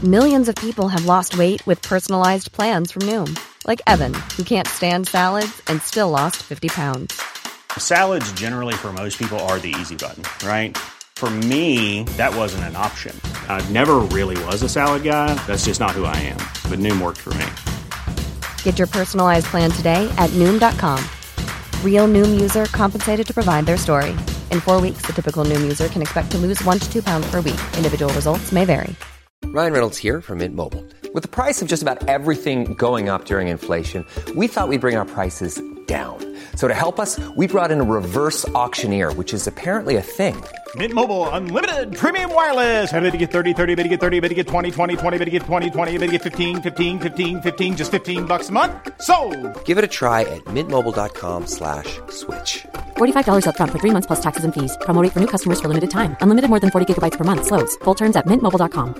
Millions of people have lost weight with personalized plans from Noom. Like Evan, who can't stand salads and still lost 50 pounds. Salads generally for most people are the easy button, right? For me, that wasn't an option. I never really was a salad guy. That's just not who I am. But Noom worked for me. Get your personalized plan today at Noom.com. Real Noom user compensated to provide their story. In 4 weeks, the typical Noom user can expect to lose 1 to 2 pounds per week. Individual results may vary. Ryan Reynolds here from Mint Mobile. With the price of just about everything going up during inflation, we thought we'd bring our prices down. So to help us, we brought in a reverse auctioneer, which is apparently a thing. Mint Mobile Unlimited Premium Wireless. How to get 30, 30, bit to get 30, bit to get 20, 20, 20, bit to get 20, 20, bit to get 15, 15, 15, 15, just $15 a month? Sold! Give it a try at mintmobile.com/switch. $45 up front for 3 months plus taxes and fees. Promo rate for new customers for limited time. Unlimited more than 40 gigabytes per month. Slows full terms at mintmobile.com.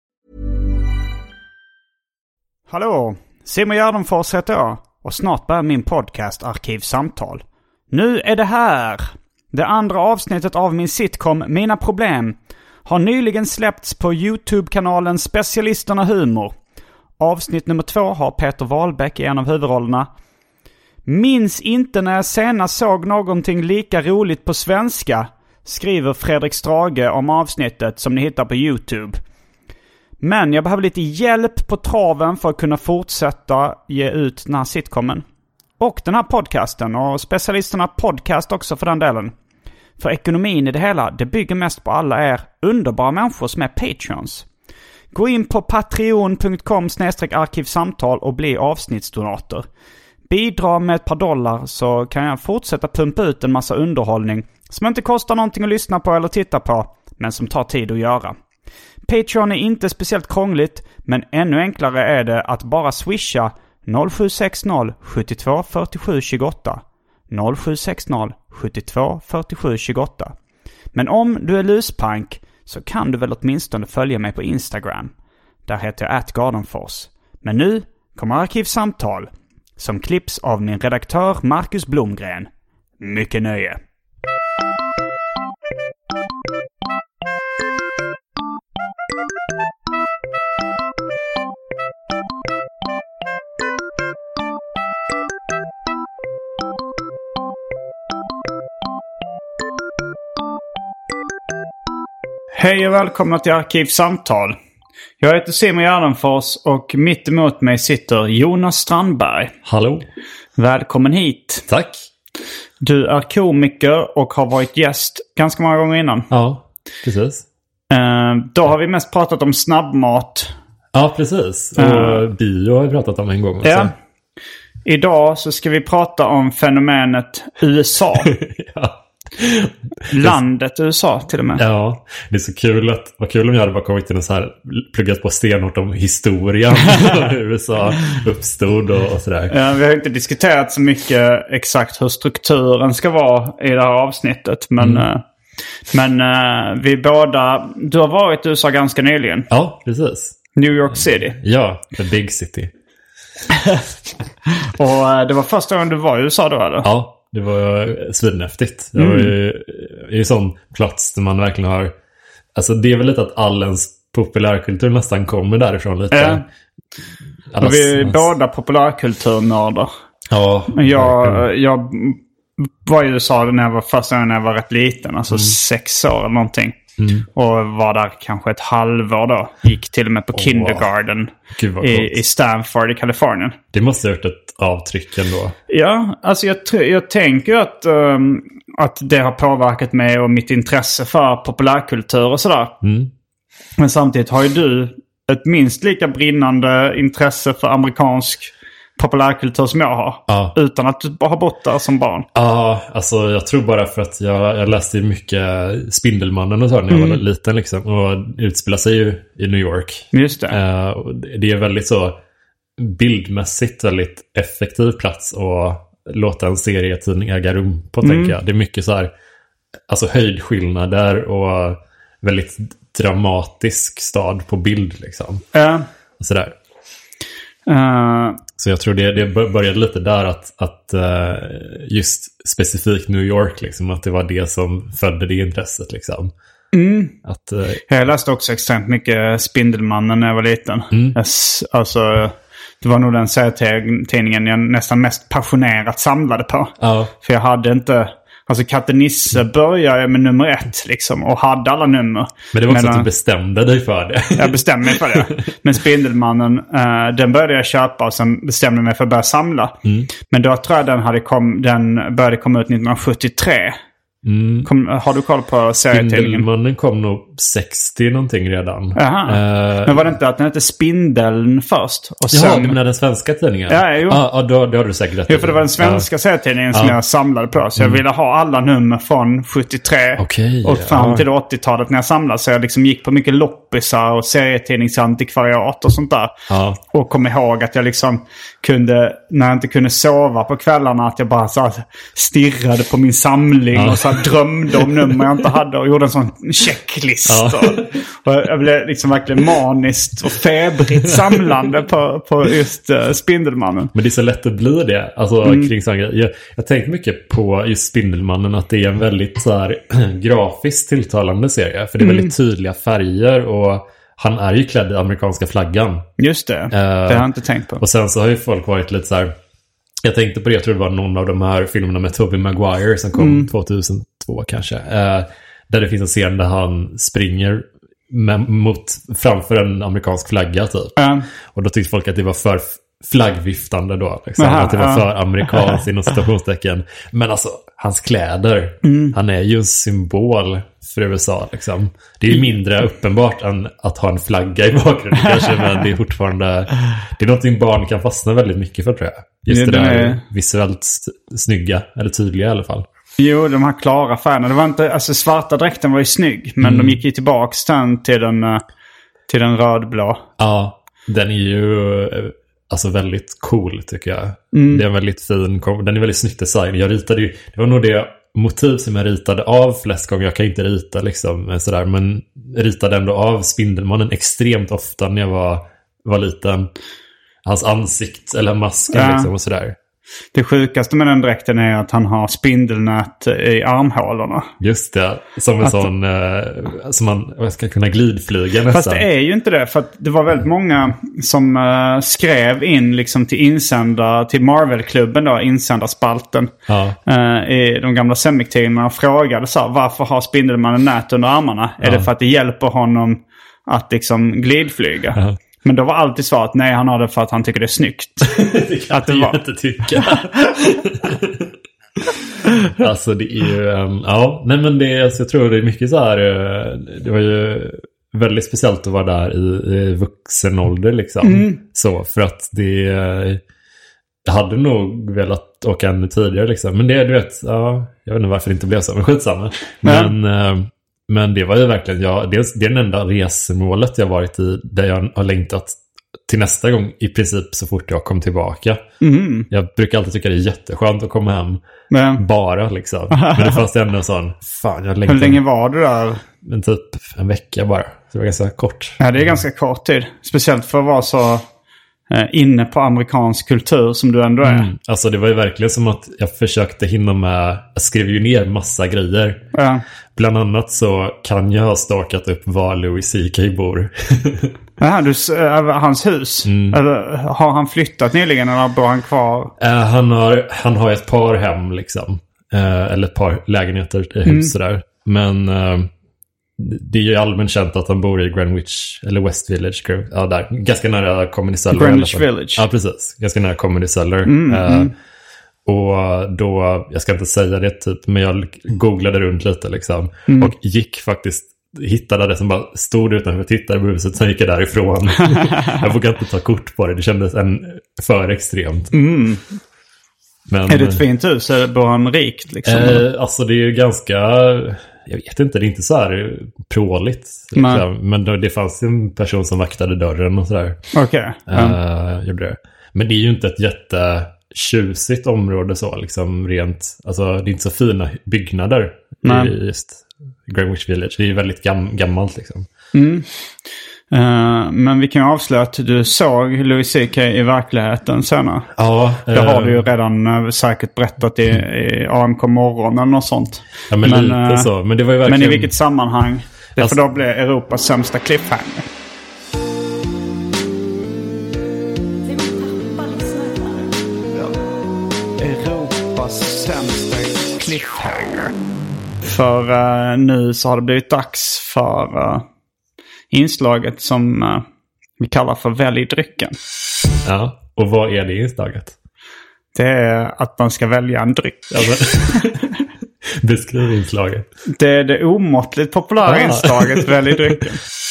Hallå, Simon Gärdenfors heter jag och snart börjar min podcast Arkivsamtal. Nu är det här! Det andra avsnittet av min sitcom Mina Problem har nyligen släppts på YouTube-kanalen Specialisterna Humor. Avsnitt nummer 2 har Peter Wahlbeck i en av huvudrollerna. Minns inte när jag senast såg någonting lika roligt på svenska, skriver Fredrik Strage om avsnittet som ni hittar på YouTube. Men jag behöver lite hjälp på traven för att kunna fortsätta ge ut den här sitcomen. Och den här podcasten och Specialisterna podcast också för den delen. För ekonomin i det hela, det bygger mest på alla er underbara människor som är Patreons. Gå in på patreon.com/arkivsamtal och bli avsnittsdonator. Bidra med ett par dollar så kan jag fortsätta pumpa ut en massa underhållning som inte kostar någonting att lyssna på eller titta på, men som tar tid att göra. Patreon är inte speciellt krångligt, men ännu enklare är det att bara swisha 0760 72 47 28. 0760 72 47 28. Men om du är luspank så kan du väl åtminstone följa mig på Instagram. Där heter jag @gardenfors. Men nu kommer Arkivsamtal som klipps av min redaktör Marcus Blomgren. Mycket nöje. Hej och välkomna till Arkivsamtal. Jag heter Simon Gärdenfors och mitt emot mig sitter Jonas Strandberg. Hallå. Välkommen hit. Tack. Du är komiker och har varit gäst ganska många gånger innan. Ja, precis. Då har vi mest pratat om snabbmat. Ja, precis. Och bio har vi pratat om en gång också. Ja. Idag så ska vi prata om fenomenet USA. Ja. Landet USA till och med. Ja, det är så kul vad kul om jag hade bara kommit till en så här, pluggat på stenort om historien hur USA uppstod och sådär. Ja, vi har inte diskuterat så mycket exakt hur strukturen ska vara i det här avsnittet. Men vi båda, du har varit i USA ganska nyligen. Ja, precis. New York City. Ja, the big city. Och det var första gången du var i USA då, eller? Ja. Det var svinhäftigt. Det var ju en sån plats där man verkligen har... Alltså det är väl lite att all ens populärkultur nästan kommer därifrån lite. Vi är båda populärkulturnördar. Ja. Jag var i USA första gången när jag var rätt liten. Alltså 6 år eller någonting. Och var där kanske ett halvår då. Gick till och med på kindergarten i Stanford i Kalifornien. Det måste ha gjort ett avtryck ändå. Ja, alltså jag tänker att det har påverkat mig och mitt intresse för populärkultur och sådär. Men samtidigt har ju du ett minst lika brinnande intresse för amerikansk populärkultur som jag har. Ja. Utan att du ha bott där som barn. Ja, alltså jag tror bara för att jag läste mycket Spindelmannen och så när jag var liten liksom. Och utspelar sig ju i New York. Just det. Det är väldigt så bildmässigt väldigt effektiv plats att låta en serietidning äga rum på, tänker jag. Det är mycket så här, alltså höjdskillnader och väldigt dramatisk stad på bild liksom. Och sådär. Så jag tror det började lite där att just specifikt New York liksom, att det var det som födde det intresset liksom. Jag läste också extremt mycket Spindelmannen när jag var liten. Alltså, det var nog den serietidningen jag nästan mest passionerat samlade på. För jag hade inte... Alltså Katte Nisse började med nummer 1 liksom, och hade alla nummer. Men det var också att du bestämde dig för det. Jag bestämde mig för det. Men Spindelmannen, den började jag köpa och sen bestämde mig för att börja samla. Men då tror jag den började komma ut 1973. Har du koll på serietidningen? Spindelmannen kom nog 60 någonting redan. Men var det inte att den hette Spindeln först? Och sen... Ja, den svenska tidningen. Då har du säkert rätt. Ja, för det var den svenska serietidningen som jag samlade på. Så jag ville ha alla nummer från 73 och fram till 80-talet när jag samlade. Så jag liksom gick på mycket loppisar och serietidningsantikvariat och sånt där. Och kom ihåg att jag liksom kunde, när jag inte kunde sova på kvällarna, att jag bara så stirrade på min samling och så drömde om nummer jag inte hade och gjorde en sån checklista. Och jag blev liksom verkligen maniskt och febrigt samlande på just Spindelmannen. Men det är så lätt att bli det. Alltså, kring jag tänkte mycket på just Spindelmannen, att det är en väldigt så här, grafiskt tilltalande serie. För det är väldigt tydliga färger och han är ju klädd i amerikanska flaggan. Just det, det har jag inte tänkt på. Och sen så har ju folk varit lite så här... Jag tänkte på det, jag tror det var någon av de här filmerna med Tobey Maguire som kom 2002 kanske. Där det finns en scen där han springer framför en amerikansk flagga typ. Och då tyckte folk att det var för flaggviftande då. Liksom. Att det var för amerikanskt inom citationstecken. Men alltså, hans kläder, han är ju en symbol för USA liksom. Det är ju mindre uppenbart än att ha en flagga i bakgrunden kanske, men det är fortfarande, det är någonting barn kan fastna väldigt mycket för, tror jag. Just det där visuellt snygga, eller tydliga i alla fall. Jo, de här klara färgerna. Det var inte, alltså svarta dräkten var ju snygg, men de gick ju tillbaka till den rödblå. Ja, den är ju alltså väldigt cool tycker jag. Det är en väldigt fin, den är väldigt snyggt design. Jag ritade ju, det var nog det motiv som jag ritade av flest gånger. Jag kan inte rita liksom sådär, men ritade ändå av Spindelmannen extremt ofta när jag var liten. Hans ansikt eller masken liksom och sådär. Det sjukaste med den dräkten är att han har spindelnät i armhålorna. Just det, som en sån som man ska kunna glidflyga nästan. Fast det är ju inte det, för att det var väldigt många som skrev in liksom till Marvel-klubben då, insändarspalten i de gamla Semic-tidningarna och frågade så här, varför har Spindelmannen nät under armarna? Är det för att det hjälper honom att liksom glidflyga? Men då var alltid svaret nej, han har det för att han tycker det är snyggt. Det kan du ju inte tycka. Alltså det är ju nej men det, alltså, jag tror det är mycket så här, det var ju väldigt speciellt att vara där i vuxen ålder liksom. Så för att jag hade nog velat åka ännu tidigare liksom. Men det, du vet, jag vet inte varför det inte blev så, men skitsamma. Men det var ju verkligen, det är den enda resmålet jag varit i där jag har längtat till nästa gång i princip så fort jag kom tillbaka. Jag brukar alltid tycka det är jätteskönt att komma hem bara liksom. Men det fanns ändå en sån, fan jag längtar. Hur länge var du där? Men typ en vecka bara, så det var ganska kort. Ja, det är ganska kort tid. Speciellt för att vara så inne på amerikansk kultur som du ändå är. Alltså det var ju verkligen som att jag försökte hinna med. Jag skrev ju ner massa grejer. Bland annat så kan jag ha stakat upp var Louis CK bor. Hans hus? Eller har han flyttat nyligen eller bor han kvar? Han har ett par hem liksom. Eller ett par lägenheter i hus där. Men det är ju allmänt känt att han bor i Greenwich eller West Village. Ja, där. Ganska nära Comedy Cellar. Greenwich Village. Ja, precis. Ganska nära Comedy Cellar. Och då, jag ska inte säga det typ, men jag googlade runt lite liksom. Och gick faktiskt, hittade det som bara stod utanför, tittade på huset, sen gick jag därifrån. Jag vågade inte ta kort på det. Det kändes för extremt. Men, är det ett fint hus? Eller bor han rikt liksom? Alltså det är ju ganska, jag vet inte, det är inte så här pråligt liksom. Men det fanns en person som vaktade dörren och sådär. Gjorde det. Men det är ju inte ett jättetjusigt område så liksom rent, alltså det är inte så fina byggnader i just Greenwich Village. Det är ju väldigt gammalt liksom. Men vi kan ju avslöja att du såg Louis CK i verkligheten senare. Ja. Det har du ju redan säkert berättat i AMK morgon eller något sånt. Ja, men lite så. Men det var ju verkligen... Men i vilket sammanhang? Det får då bli Europas sämsta cliffhanger. Europas sämsta cliffhanger. För nu så har det blivit dags för inslaget som vi kallar för Välj drycken. Ja, och vad är det inslaget? Det är att man ska välja en dryck. Beskriv inslaget. Det är det omåttligt populära inslaget Välj drycken.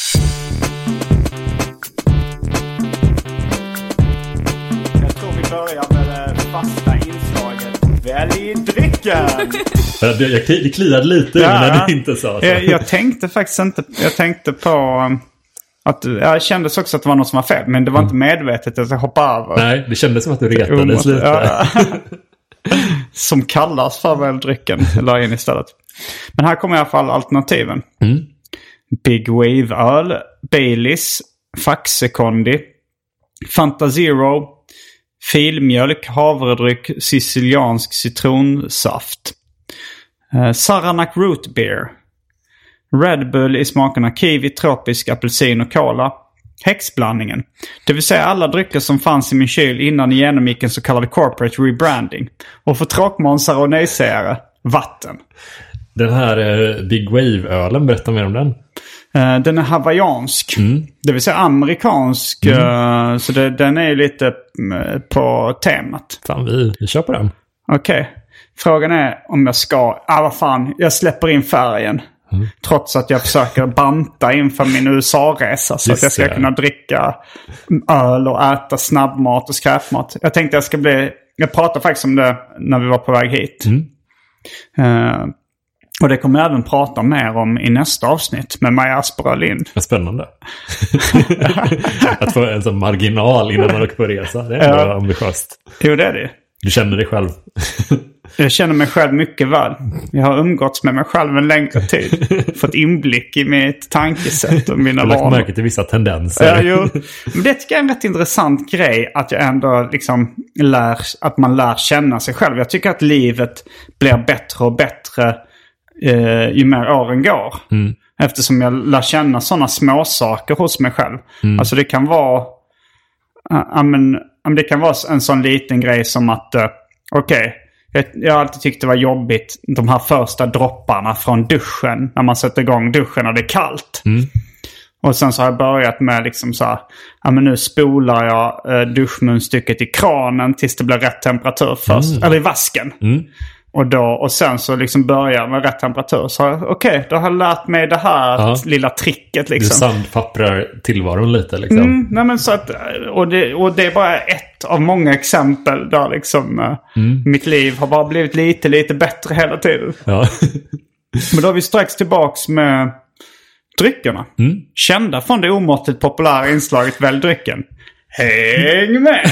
Jag tror vi börjar med det fasta inslaget Välj drycken. Det kliade lite när du inte sa så. Jag tänkte faktiskt inte. Jag tänkte på att jag kände också att det var något som var fel. Men det var inte medvetet att jag hoppade över. Nej, det kändes som att du retades lite. Ja. Som kallas för väldrycken. La in istället. Men här kommer i alla fall alternativen. Big Wave-öl, Baileys, Faxe-Kondi, Fanta Zero, filmjölk, havredryck, siciliansk citronsaft. Saranac Root Beer. Red Bull i smakerna kiwi, tropisk, apelsin och cola. Häxblandningen. Det vill säga alla drycker som fanns i min kyl innan jag genomgick en så kallad corporate rebranding. Och för tråkmånsare och nejsägare, vatten. Den här Big Wave-ölen, berätta mer om den. Den är hawaiiansk. Det vill säga amerikansk. Så den är lite på temat. Fan, vi köper den. Okej. Frågan är om jag ska... vad fan, jag släpper in färgen. Trots att jag försöker banta inför min USA-resa. Så att jag ska kunna dricka öl och äta snabbmat och skräpmat. Jag tänkte jag ska bli... Jag pratade faktiskt om det när vi var på väg hit. Och det kommer jag även prata mer om i nästa avsnitt med Maja Asperö Lind. Vad spännande. Att få en sån marginal innan man åker på resa. Det är ambitiöst. Jo, det är det. Du känner dig själv. Jag känner mig själv mycket väl. Jag har umgåtts med mig själv en längre tid. Fått inblick i mitt tankesätt och mina vanor. Jag har lagt märke till vissa tendenser. Ja, jo. Men det tycker jag är en rätt intressant grej. Att jag ändå liksom att man lär känna sig själv. Jag tycker att livet blir bättre och bättre ju mer åren går. Eftersom jag lär känna sådana små saker hos mig själv. Alltså det kan vara... det kan vara en sån liten grej som att... Jag har alltid tyckt det var jobbigt de här första dropparna från duschen. När man sätter igång duschen och det är kallt. Och sen så har jag börjat med liksom så här, men nu spolar jag duschmunstycket i kranen tills det blir rätt temperatur först. Eller i vasken. Och sen så liksom börjar med rätt temperatur. Så då har jag lärt mig det här lilla tricket liksom. Du sandpapprar tillvaron lite liksom. Nej men så att, och det är bara ett av många exempel där liksom mitt liv har bara blivit lite bättre hela tiden. Ja. Men då är vi strax tillbaks med dryckerna. Kända från det omåttligt populära inslaget Välj drycken. Häng med!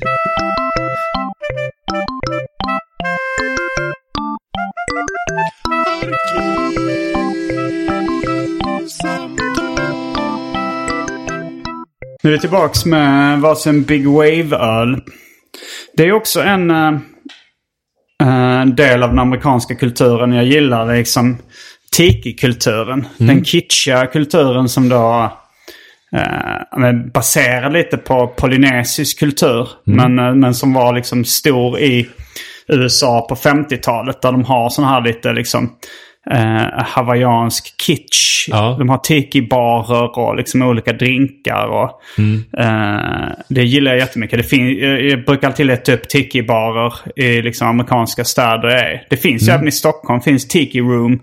Nu är vi tillbaks med varsin Big Wave-öl. Det är också en del av den amerikanska kulturen jag gillar. Liksom tiki-kulturen. Den kitschiga kulturen som då baserar lite på polynesisk kultur. Men som var liksom stor i USA på 50-talet. Där de har sån här lite liksom... hawaiiansk kitsch. De har tiki-barer och liksom olika drinkar och det gillar jag jättemycket. Jag brukar alltid leta upp tiki-barer i liksom amerikanska städer. Det finns ju även i Stockholm, finns Tiki Room.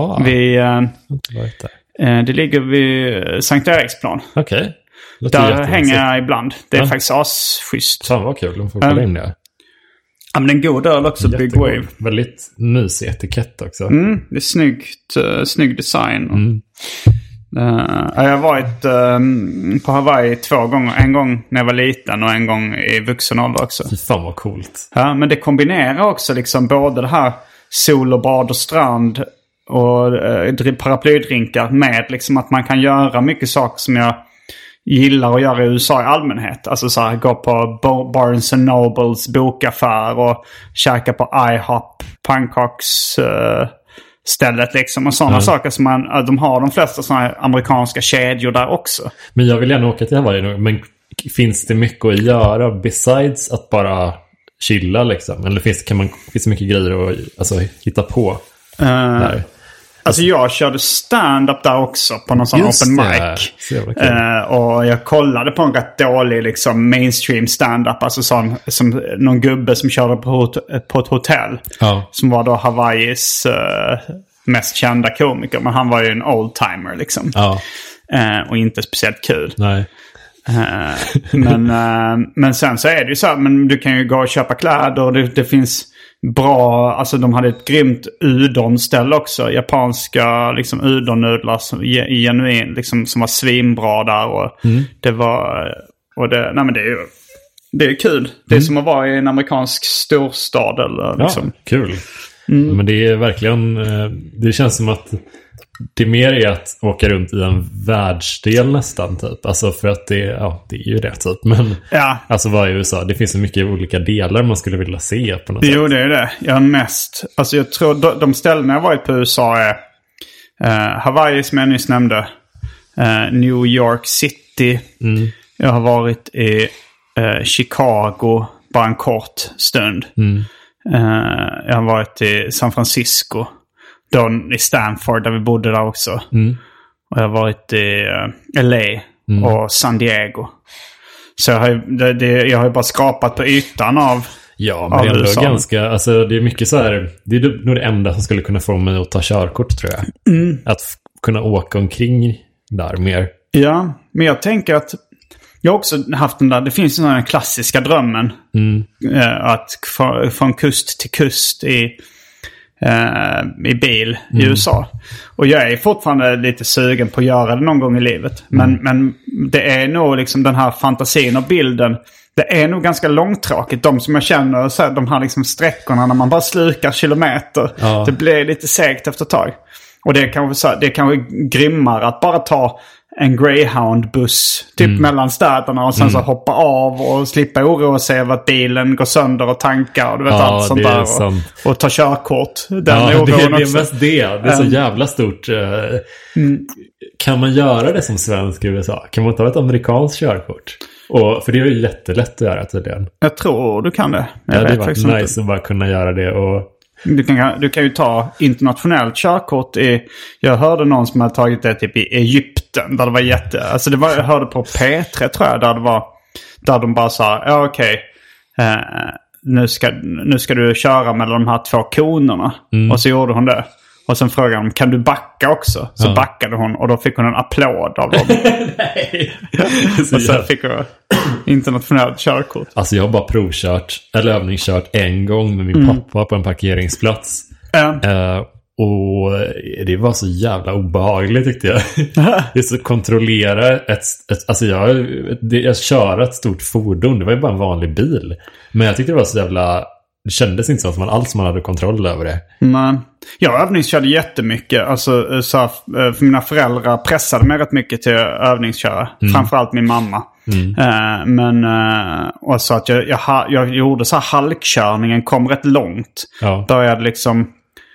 Det ligger vid Sankt Eriksplan. Okej. Där hänger jag ibland. Det är faktiskt asschysst. Fan vad kul, de får kolla in det. Ja, men den goda öl också, Big Wave. Väldigt mysig etikett också. Det är snygg design. Jag har varit på Hawaii 2 gånger. En gång när jag var liten och en gång i vuxen ålder också. Fy fan vad coolt. Ja, men det kombinerar också liksom både det här sol och bad och strand och paraplydrinkar med liksom att man kan göra mycket saker som jag gillar att göra i USA i allmänhet. Alltså så här, gå på Barnes & Nobles bokaffär och käka på IHOP, pannkaks stället liksom. Och sådana saker som de har de flesta sådana här amerikanska kedjor där också. Men jag vill gärna åka till Hawaii nu. Men finns det mycket att göra besides att bara chilla liksom? Eller finns det mycket grejer att hitta på där? Alltså jag körde stand-up där också på någon sån open mic. Och jag kollade på en rätt dålig liksom mainstream stand-up. Alltså som någon gubbe som körde på ett hotell. Som var då Hawaiis mest kända komiker. Men han var ju en oldtimer liksom. Och inte speciellt kul. Nej. Men sen så är det ju så här, men du kan ju gå och köpa kläder och det finns bra, alltså de hade ett grymt udon-ställe också, japanska liksom udon-nudlar som genuin liksom, som var svinbra där och det var nej men det är kul. Det är som att vara i en amerikansk storstad eller liksom. Ja, kul. Men det är verkligen, det känns som att det mer är att åka runt i en världsdel nästan typ. Alltså för att det är ju det typ. Men alltså vad är USA? Det finns så mycket olika delar man skulle vilja se på något sätt. Jo, det är det. Alltså jag tror de ställena jag varit på USA är Hawaii som jag nyss nämnde. New York City. Jag har varit i Chicago bara en kort stund. Jag har varit i San Francisco. Då i Stanford där vi bodde där också. Och jag har varit i LA och San Diego. Så jag har ju bara skrapat på ytan av Ja, men det är ändå USA. Ganska, alltså det är mycket så här, det är nog det enda som skulle kunna få mig att ta körkort tror jag. Att kunna åka omkring där mer. Ja, men jag tänker att jag har också haft den där, det finns den här klassiska drömmen att från kust till kust i bil i USA. Och jag är fortfarande lite sugen på att göra det någon gång i livet. Men det är nog liksom den här fantasin och bilden. Det är nog ganska långtråkigt. De som jag känner, så här, de här liksom sträckorna när man bara slukar kilometer. Ja. Det blir lite segt efter ett tag. Och det är kanske grymmare att bara ta en Greyhound-buss typ mellan städerna och sen så hoppa av och slippa oroa sig över att bilen går sönder och tankar och du vet allt sånt där och ta körkort. Det är mest det. Det är så jävla stort. Kan man göra det som svensk i USA? Kan man ta ett amerikanskt körkort? För det är ju jättelätt att göra tydligen. Jag tror du kan det. Det hade varit nice att bara kunna göra det och... Du kan ju ta internationellt körkort jag hörde någon som hade tagit det typ i Egypten där det var jag hörde på P3 tror jag där de bara sa okej, nu ska du köra mellan de här 2 konerna och så gjorde hon det. Och sen frågade de, kan du backa också? Så backade hon och då fick hon en applåd av dem. Nej. Och sen fick hon internationellt körkort. Alltså jag har bara övningskört en gång med min pappa på en parkeringsplats. Och det var så jävla obehagligt tyckte jag. Det är så kontrollera alltså jag kör ett stort fordon. Det var ju bara en vanlig bil. Men jag tyckte det var så jävla... Det kändes inte som att man hade kontroll över det. Nej. Jag övningskörde jättemycket. Alltså, för mina föräldrar pressade mig rätt mycket till att övningsköra. Framförallt min mamma. Och så att jag gjorde så här halkkörningen kom rätt långt. Ja. Började liksom...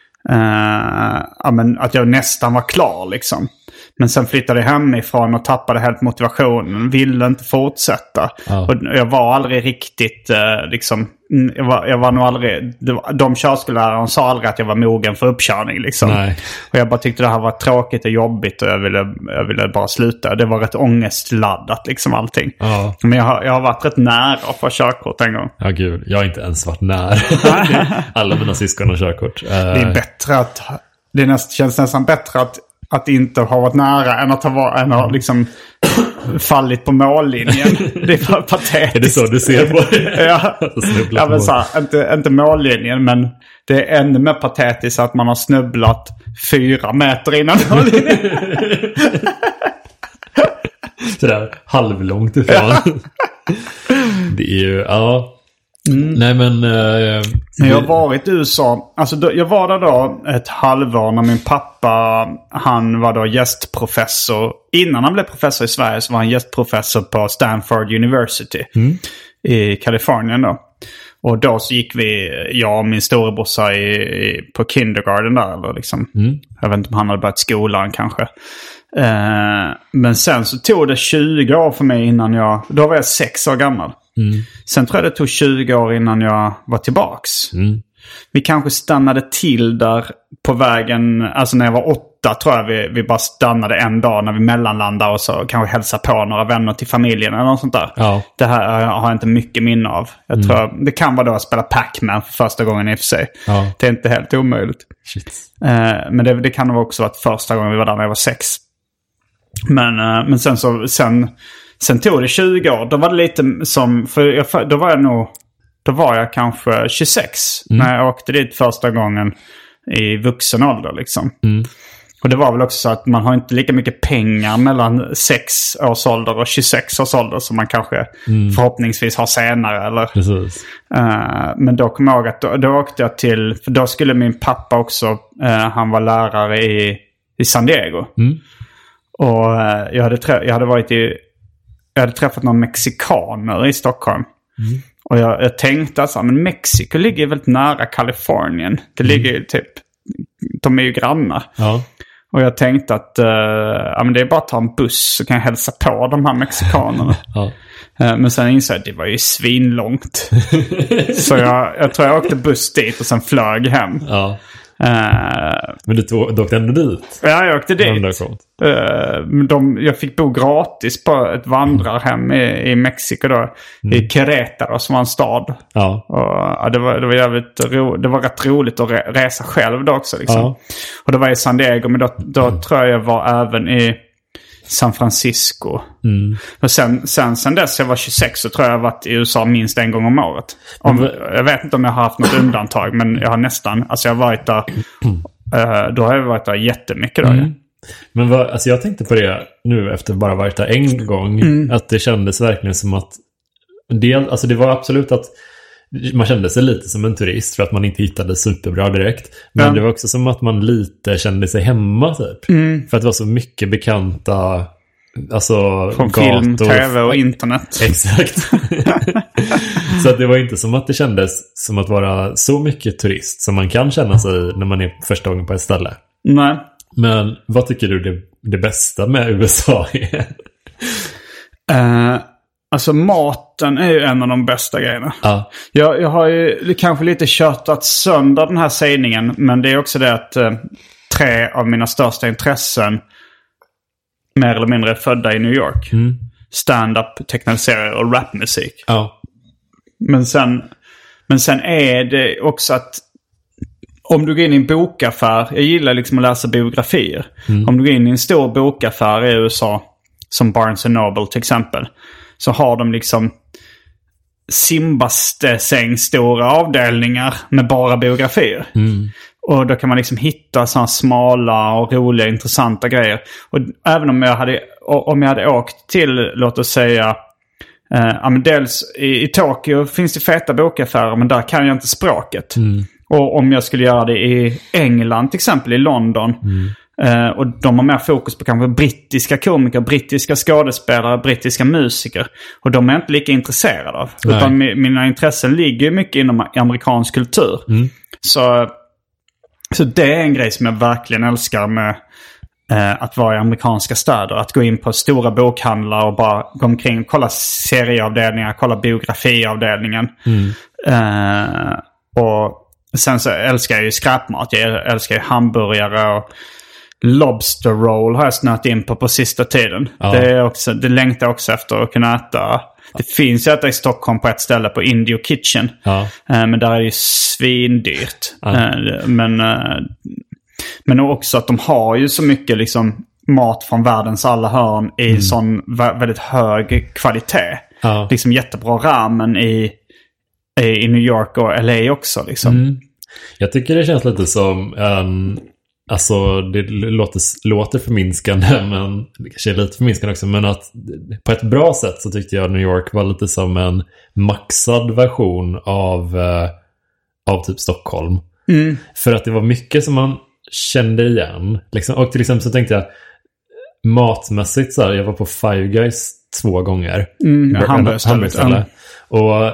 att jag nästan var klar liksom. Men sen flyttade jag hemifrån och tappade helt motivationen. Ville inte fortsätta. Och jag var aldrig riktigt liksom... Jag var nog aldrig... De körskollärarna sa aldrig att jag var mogen för uppkörning liksom. Nej. Och jag bara tyckte det här var tråkigt och jobbigt. Och jag ville bara sluta. Det var rätt ångestladdat liksom allting. Men jag har varit rätt nära att få körkort en gång. Ja gud, jag har inte ens varit nära. Alla mina syskon har körkort. Det är bättre att... känns nästan bättre att inte ha varit nära än att ha liksom fallit på mållinjen. Det är patetiskt. Är det så du ser på det? Ja men så här, inte mållinjen, men det är ännu mer patetiskt att man har snubblat 4 meter innan mållinjen. Sådär halvlångt ifrån. Det är ju, Nej men jag har varit i USA. Alltså jag var där då ett halvår när min pappa, han var då gästprofessor. Innan han blev professor i Sverige så var han gästprofessor på Stanford University i Kalifornien då. Och då så gick jag och min storebrorsa på kindergarten där. Eller liksom. Jag vet inte om han hade börjat skolan kanske. Men sen så tog det 20 år för mig innan då var jag 6 år gammal. Sen tror jag det tog 20 år innan jag var tillbaks. Vi kanske stannade till där på vägen, alltså när jag var 8 tror jag vi bara stannade en dag när vi mellanlandade och så kanske hälsade på några vänner till familjen eller något sånt där. Ja. Det här har jag inte mycket minne av. Jag tror det kan vara då att spela Pac-Man för första gången i och för sig. Ja. Det är inte helt omöjligt. Men det kan nog också varit första gången vi var där när jag var 6. Men sen tog det 20 år. Då var det lite som, då var jag kanske 26 när jag åkte dit första gången i vuxen ålder liksom. Och det var väl också så att man har inte lika mycket pengar mellan 6 års ålder och 26 års ålder som man kanske förhoppningsvis har senare. Eller. Men då kommer jag ihåg att då åkte jag till, för då skulle min pappa också, han var lärare i San Diego. Och jag hade träffat några mexikaner i Stockholm. Och jag tänkte att men Mexiko ligger väldigt nära Kalifornien. Det ligger ju typ, de är ju grannar. Ja. Och jag tänkte att men det är bara att ta en buss så kan jag hälsa på de här mexikanerna. Ja. Men sen insåg jag att det var ju svinlångt. Så jag tror jag åkte buss dit och sen flög hem. Ja. Men du åkte ändå dit? Ja, jag åkte dit. Jag fick bo gratis på ett vandrarhem i Mexiko då. I Querétaro som var en stad. Ja. Och, det var jävligt det var rätt roligt att resa själv då också liksom. Ja. Och det var i San Diego, men då tror jag var även i San Francisco. Och sen dess jag var 26 så tror jag varit i USA minst en gång om året. Jag vet inte om jag har haft något undantag, men jag har nästan, alltså jag har varit där då har jag varit där jättemycket då. Men jag tänkte på det nu efter bara varit där en gång, att det kändes verkligen som att det var absolut att man kände sig lite som en turist för att man inte hittade superbra direkt. Men det var också som att man lite kände sig hemma typ. För att det var så mycket bekanta, alltså från film, tv och internet. Exakt. Så att det var inte som att det kändes som att vara så mycket turist som man kan känna sig när man är första gången på ett ställe. Nej. Men vad tycker du det bästa med USA är? Alltså maten är ju en av de bästa grejerna. Ja. Jag har ju kanske lite tjötat sönder den här sägningen, men det är också det att 3 av mina största intressen mer eller mindre är födda i New York. Stand-up, tecknade serier och rapmusik. Ja. Men sen är det också att om du går in i en bokaffär, jag gillar liksom att läsa biografier. Om du går in i en stor bokaffär i USA, som Barnes & Noble till exempel, så har de liksom simbastängstora avdelningar med bara biografier. Och då kan man liksom hitta sådana smala och roliga, intressanta grejer. Och även om jag hade åkt till, låt oss säga, dels i Tokyo finns det feta bokaffärer, men där kan jag inte språket. Och om jag skulle göra det i England till exempel, i London, och de har mer fokus på kanske brittiska komiker, brittiska skådespelare, brittiska musiker. Och de är inte lika intresserade av. Nej. Utan mina intressen ligger mycket inom amerikansk kultur. Så det är en grej som jag verkligen älskar med att vara i amerikanska städer. Att gå in på stora bokhandlar och bara gå omkring och kolla serieavdelningar, kolla biografiavdelningen. Och sen så älskar jag ju skräpmat. Jag älskar ju hamburgare och lobster roll har jag snöat in på sista tiden. Ja. Det längtar också efter att kunna äta. Det finns ju att äta i Stockholm på ett ställe på Indio Kitchen. Ja. Men där är det ju svindyrt. Ja. Men också att de har ju så mycket liksom mat från världens alla hörn i sån väldigt hög kvalitet. Ja. Liksom jättebra ramen i New York och LA också liksom. Jag tycker det känns lite som alltså det låter förminskande, men det kanske är lite förminskande också, men att på ett bra sätt så tyckte jag New York var lite som en maxad version av typ Stockholm. För att det var mycket som man kände igen liksom. Och till exempel så tänkte jag matmässigt så här, jag var på Five Guys 2 gånger. Hamburgerställe. Och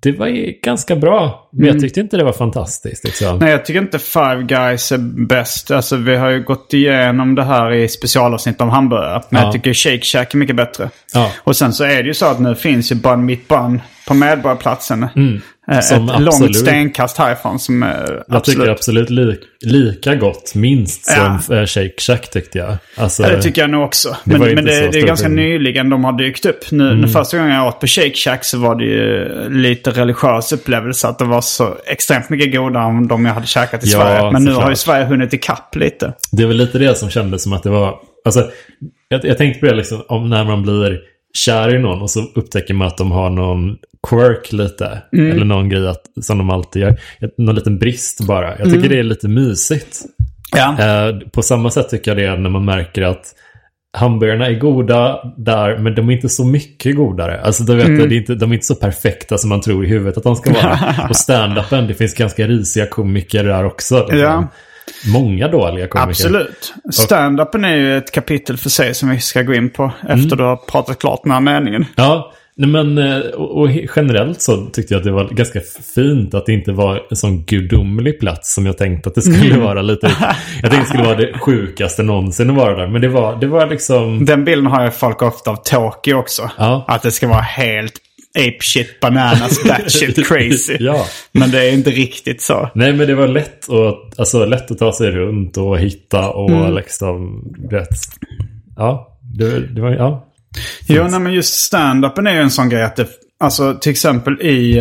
Det var ganska bra, men jag tyckte inte det var fantastiskt. Liksom. Nej, jag tycker inte Five Guys är bäst. Alltså, vi har ju gått igenom det här i specialavsnitt om hamburgare. Men jag tycker Shake Shack är mycket bättre. Ja. Och sen så är det ju så att nu finns ju Bun Meat Bun på Medborgarplatsen. Ett långt stenkast härifrån som jag tycker absolut lika gott, minst som Shake Shack tyckte jag. Alltså, det tycker jag nog också. Men det är ganska nyligen de har dykt upp. Nu första gången jag åt på Shake Shack så var det ju lite religiös upplevelse att det var så extremt mycket godare än de jag hade käkat i Sverige. Men nu har ju Sverige hunnit ikapp lite. Det är väl lite det som kändes som att det var... Alltså, jag tänkte på det liksom, om när man blir kär i någon och så upptäcker man att de har någon quirk lite. Eller någon grej som de alltid gör. Någon liten brist bara. Jag tycker det är lite mysigt. Ja. På samma sätt tycker jag det är när man märker att hamburgarna är goda där, men de är inte så mycket godare. Alltså de är inte så perfekta som man tror i huvudet att de ska vara. Och stand-upen, det finns ganska risiga komiker där också. Liksom. Ja. Många dåliga komiker. Absolut. Stand-upen är ju ett kapitel för sig som vi ska gå in på efter du har pratat klart med meningen. Ja, men och generellt så tyckte jag att det var ganska fint att det inte var en sån gudomlig plats som jag tänkte att det skulle vara lite. Jag tänkte det skulle vara det sjukaste någonsin att vara där. Men det var liksom... Den bilden har ju folk ofta av Tokyo också. Ja. Att det ska vara helt ape shit, bananas, batshit crazy. Ja. Men det är inte riktigt så. Nej, men det var lätt att ta sig runt och hitta och liksom rätt. Ja, det var ja. Jo, nej, men just stand-upen är ju en sån grej att det, alltså till exempel i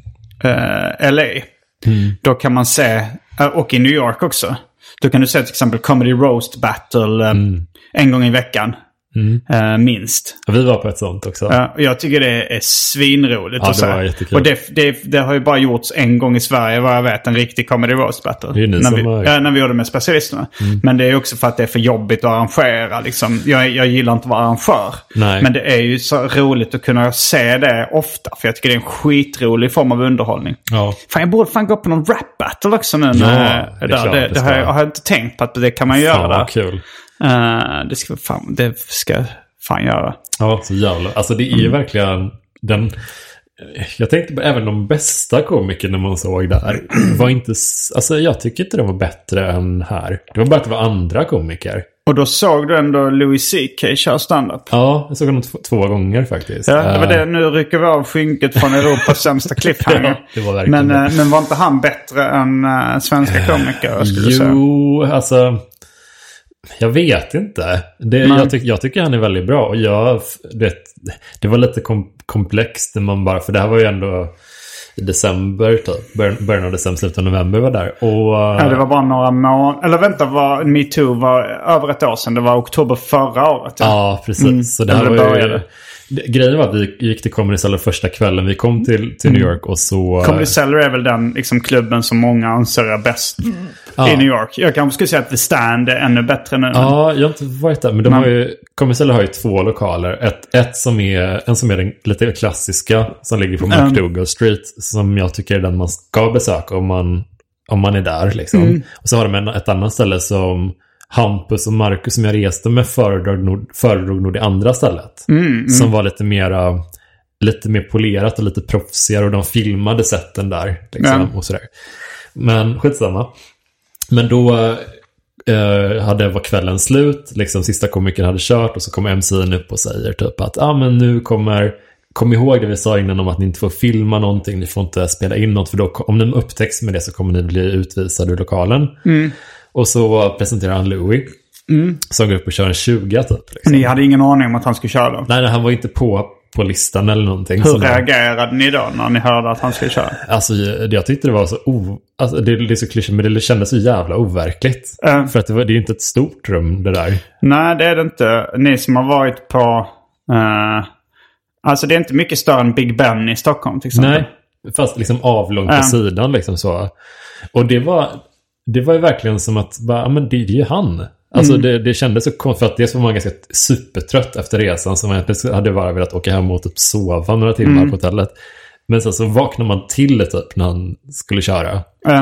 LA då kan man se, och i New York också, då kan du se till exempel Comedy Roast Battle en gång i veckan. Minst. Ja, vi var på ett sånt också. Jag tycker det är svinroligt. Ja, det var jättekul. Och det har ju bara gjorts en gång i Sverige, vad jag vet, en riktig Comedy Roast Battle. Det är när vi gjorde med specialisterna. Men det är också för att det är för jobbigt att arrangera. Liksom. Jag gillar inte att vara arrangör. Nej. Men det är ju så roligt att kunna se det ofta. För jag tycker det är en skitrolig form av underhållning. Ja. Fan, jag borde gå på någon rap battle också nu. Det har jag inte tänkt på att det kan man göra. Vad kul. Det ska fan göra. Ja, så jävla. Alltså det är ju verkligen den... Jag tänkte på även de bästa komikerna man såg där var inte... Alltså jag tycker inte de var bättre än här. Det var bara att det var andra komiker. Och då såg du ändå Louis C.K. köra stand-up? Ja, jag såg honom 2 gånger faktiskt. Ja, det var det. Nu rycker vi av skynket från Europas sämsta cliffhanger. Ja, det var verkligen men var inte han bättre än svenska komiker? Jo, alltså... Jag vet inte. Jag tycker han är väldigt bra. Och det var lite komplext när man bara... För det här var ju ändå i december typ. Början av december, slutet av november var där. Och, det var bara några månader... Eller vänta, MeToo var över ett år sedan. Det var oktober förra året. Ja, precis. Så det här var ju... Grejen var att vi gick till Comedy Cellar första kvällen. Vi kom till New York och så... Comedy Cellar är väl den liksom, klubben som många anser är bäst i New York. Jag kanske skulle säga att The Stand är ännu bättre nu. Ja, jag har inte varit där. Men Comedy Cellar har ju 2 lokaler. En som är den lite klassiska som ligger på McDougal Street. Som jag tycker är den man ska besöka om man är där. Liksom. Och så har de ett annat ställe som... Hampus och Marcus som jag reste med föredrog nog det andra stället. Som var lite mer polerat och lite proffsigare. Och de filmade sätten där. Liksom, och sådär. Men skitsamma. Men då var kvällen slut. Liksom, sista komikern hade kört. Och så kommer MC:n upp och säger typ att men nu kom ihåg det vi sa innan om att ni inte får filma någonting. Ni får inte spela in något. För då, om ni upptäcks med det så kommer ni bli utvisade ur lokalen. Och så presenterar han Louis. Som går upp och kör en 20 typ. Liksom. Ni hade ingen aning om att han skulle köra? Nej, han var inte på listan eller någonting. Hur reagerade ni då när ni hörde att han skulle köra? Alltså jag tyckte det var så... Alltså, det är så klyschigt, men det kändes så jävla overkligt. För att det är ju inte ett stort rum det där. Nej, det är det inte. Ni som har varit på... Alltså det är inte mycket större än Big Ben i Stockholm till exempel. Nej, fast liksom avlångt på sidan liksom så. Och det var ju verkligen som att men det är ju han. Alltså det kändes så konstigt för att det var man ganska supertrött efter resan som man hade bara velat åka hem och typ sova några timmar på hotellet. Men sen så vaknade man till typ när han skulle köra.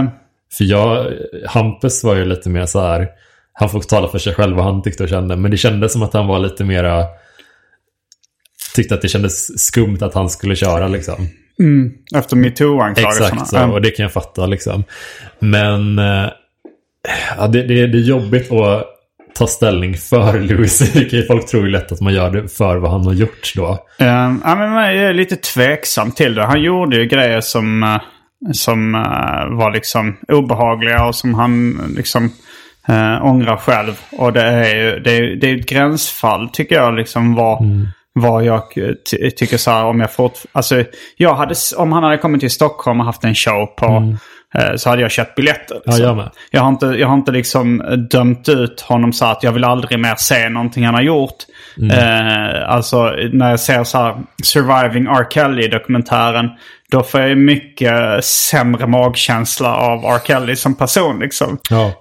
För Hampus var ju lite mer så här, han får tala för sig själv vad han tyckte och kände, men det kändes som att han var lite mera tyckte att det kändes skumt att han skulle köra liksom. Efter MeToo-anklagelserna. Exakt så, och det kan jag fatta liksom. Men det är jobbigt att ta ställning för Louis CK. Folk tror ju lätt att man gör det för vad han har gjort då. Men jag är lite tveksam till det. Han gjorde ju grejer som var liksom obehagliga och som han liksom ångrar själv. Och det är ett gränsfall tycker jag liksom vad jag tycker så här, om jag alltså om han hade kommit till Stockholm och haft en show på så hade jag köpt biljetter liksom. Ja, jag har inte liksom dömt ut honom så att jag vill aldrig mer se någonting han har gjort. Alltså när jag ser så här Surviving R. Kelly-dokumentären, då får jag mycket sämre magkänsla av R. Kelly som person liksom.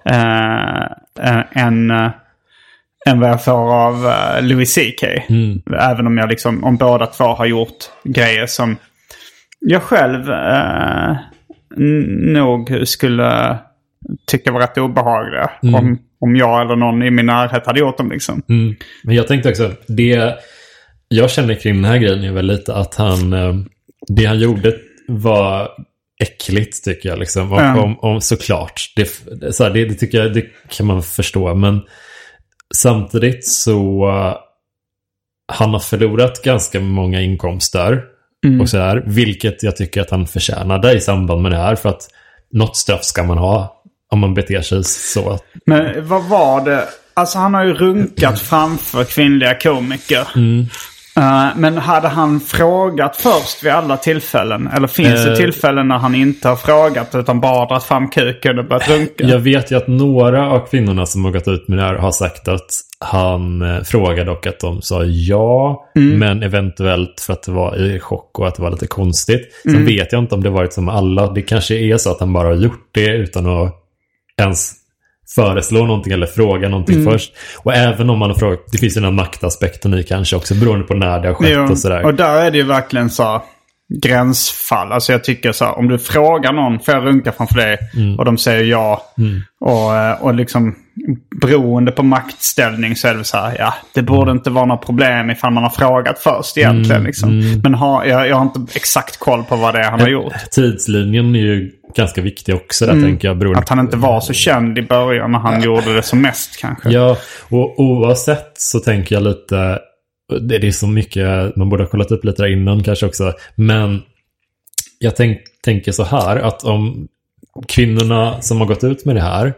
Än vad jag får av Louis CK. Även om jag liksom, om båda två har gjort grejer som jag själv nog skulle tycka var rätt obehagliga. Om jag eller någon i min närhet hade gjort dem liksom. Men jag tänkte också, det jag känner kring den här grejen är väl lite att det han gjorde var äckligt tycker jag liksom. Och om såklart. Det tycker jag, det kan man förstå. Men samtidigt så han har förlorat ganska många inkomster och så här, vilket jag tycker att han förtjänade i samband med det här, för att något straff ska man ha om man beter sig så. Men vad var det? Alltså han har ju runkat framför kvinnliga komiker. Men hade han frågat först vid alla tillfällen? Eller finns det tillfällen när han inte har frågat utan bara dragit fram kuken och börjat runka? Jag vet ju att några av kvinnorna som har gått ut med det här har sagt att han frågade och att de sa ja. Men eventuellt för att det var i chock och att det var lite konstigt. Sen vet jag inte om det varit som alla. Det kanske är så att han bara har gjort det utan att ens föreslå någonting eller fråga någonting först. Och även om man har frågat, det finns ju den här maktaspekten i kanske också beroende på när det har skett och sådär. Och där är det ju verkligen så gränsfall. Alltså jag tycker så, om du frågar någon, får jag runka framför dig? Och de säger ja. Och liksom beroende på maktställning så är det så här, ja, det borde inte vara något problem ifall man har frågat först egentligen liksom. Men jag har inte exakt koll på vad det är han har gjort. Tidslinjen är ju ganska viktig också där, tänker jag. Att han inte var så känd i början när han gjorde det som mest kanske. Ja, och oavsett så tänker jag lite, det är så mycket, man borde ha kollat upp lite där innan kanske också. Men jag tänker så här, att om kvinnorna som har gått ut med det här,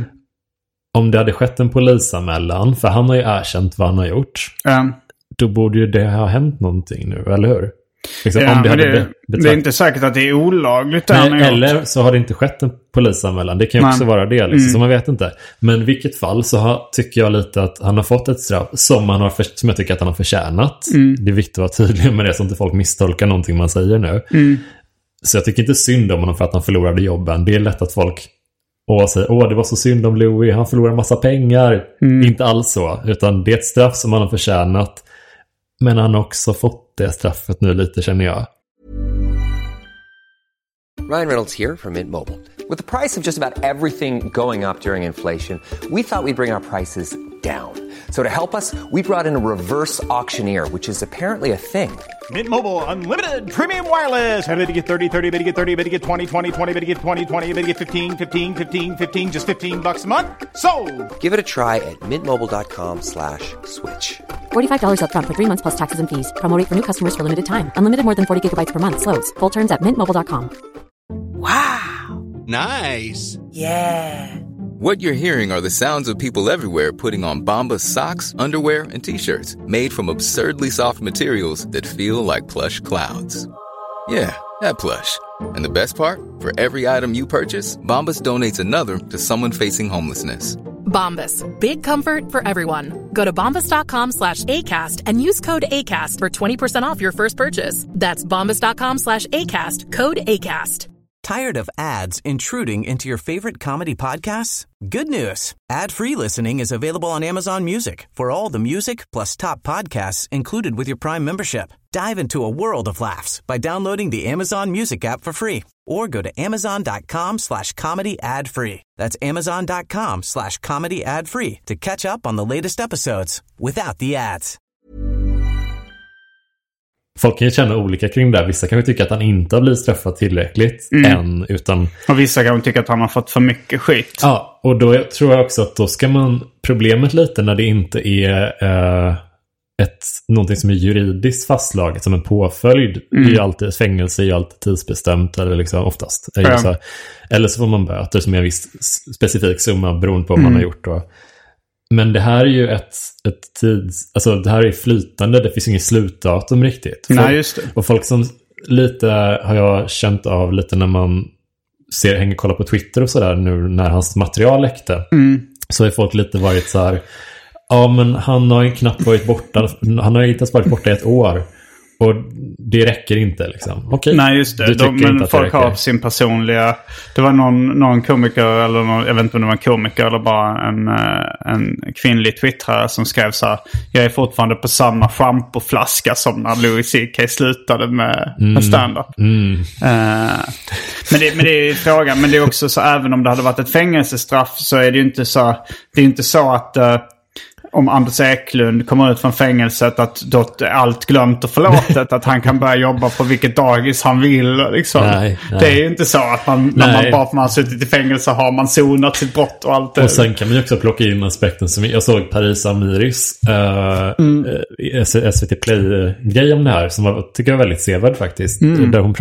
om det hade skett en polisanmälan, för han har ju erkänt vad han har gjort, då borde ju det ha hänt någonting nu, eller hur? Liksom, om det är inte säkert att det är olagligt. Nej, eller så har det inte skett en polisanmälan. Det kan ju också vara det, liksom, så man vet inte. Men i vilket fall så tycker jag lite att han har fått ett straff som jag tycker att han har förtjänat. Det är viktigt att vara tydlig med det, så att inte folk misstolkar någonting man säger nu. Så jag tycker inte synd om honom för att han förlorade jobben. Det är lätt att folk säger, det var så synd om Louis, han förlorade massa pengar. Inte alls så, utan det är ett straff som han har förtjänat. Men han har också fått det straffet nu lite, känner jag. Ryan Reynolds here from Mint Mobile. With the price of just about everything going up during inflation, we thought we'd bring our prices down. So to help us, we brought in a reverse auctioneer, which is apparently a thing. Mint Mobile Unlimited Premium Wireless. How to get 30, 30, how to get 30, how to get 20, 20, 20, how to get 20, 20, how to get 15, 15, 15, 15, just $15 a month? Sold! Give it a try at mintmobile.com/switch. $45 up front for 3 months plus taxes and fees. Promo rate for new customers for limited time. Unlimited more than 40 gigabytes per month. Slows full terms at mintmobile.com. Wow. Nice. Yeah. What you're hearing are the sounds of people everywhere putting on Bombas socks, underwear, and T-shirts made from absurdly soft materials that feel like plush clouds. Yeah, that plush. And the best part? For every item you purchase, Bombas donates another to someone facing homelessness. Bombas. Big comfort for everyone. Go to bombas.com/ACAST and use code ACAST for 20% off your first purchase. That's bombas.com/ACAST. Code ACAST. Tired of ads intruding into your favorite comedy podcasts? Good news. Ad-free listening is available on Amazon Music for all the music plus top podcasts included with your Prime membership. Dive into a world of laughs by downloading the Amazon Music app for free or go to amazon.com/comedy ad-free. That's amazon.com/comedy ad-free to catch up on the latest episodes without the ads. folk kan ju känna olika kring det där. Vissa kan ju tycka att han inte har blivit straffad tillräckligt än, utan... Och vissa kan tycka att han har fått för mycket skit. Ja, och då tror jag också att då ska man... Problemet lite när det inte är någonting som är juridiskt fastslaget som en påföljd. Det är ju alltid, fängelse är ju alltid tidsbestämt, eller liksom oftast. Eller så får man böter som är en viss specifik summa beroende på vad man har gjort då. Men det här är ju ett alltså det här är flytande, det finns ingen slutdatum riktigt. Nej, just det. Och folk som lite har jag känt av lite när man kollar på Twitter och sådär nu när hans material läckte. Så är folk lite varit så här: ja, men han har ju knappt varit borta, han har ju inte ens varit borta i ett år. Och det räcker inte liksom. Okej. Nej, just det. Men folk har sin personliga... Det var någon komiker, eller jag vet inte om det var en komiker eller bara en kvinnlig twittrare som skrev så här: jag är fortfarande på samma schampoflaska som när Louis CK slutade med stand-up. Men det är frågan. Men det är också så, även om det hade varit ett fängelsestraff så är det ju inte så... Det är inte så att... om Anders Eklund kommer ut från fängelset att då är allt glömt och förlåtet, att han kan börja jobba på vilket dagis han vill liksom. Nej. Det är ju inte så att man, när man bara för man har suttit i fängelse har man sonat sitt brott och allt det. Och sen kan man ju också plocka in aspekten som jag såg Paris Amiris SVT Play-grej om det här som tycker jag är väldigt sevärd faktiskt. Där hon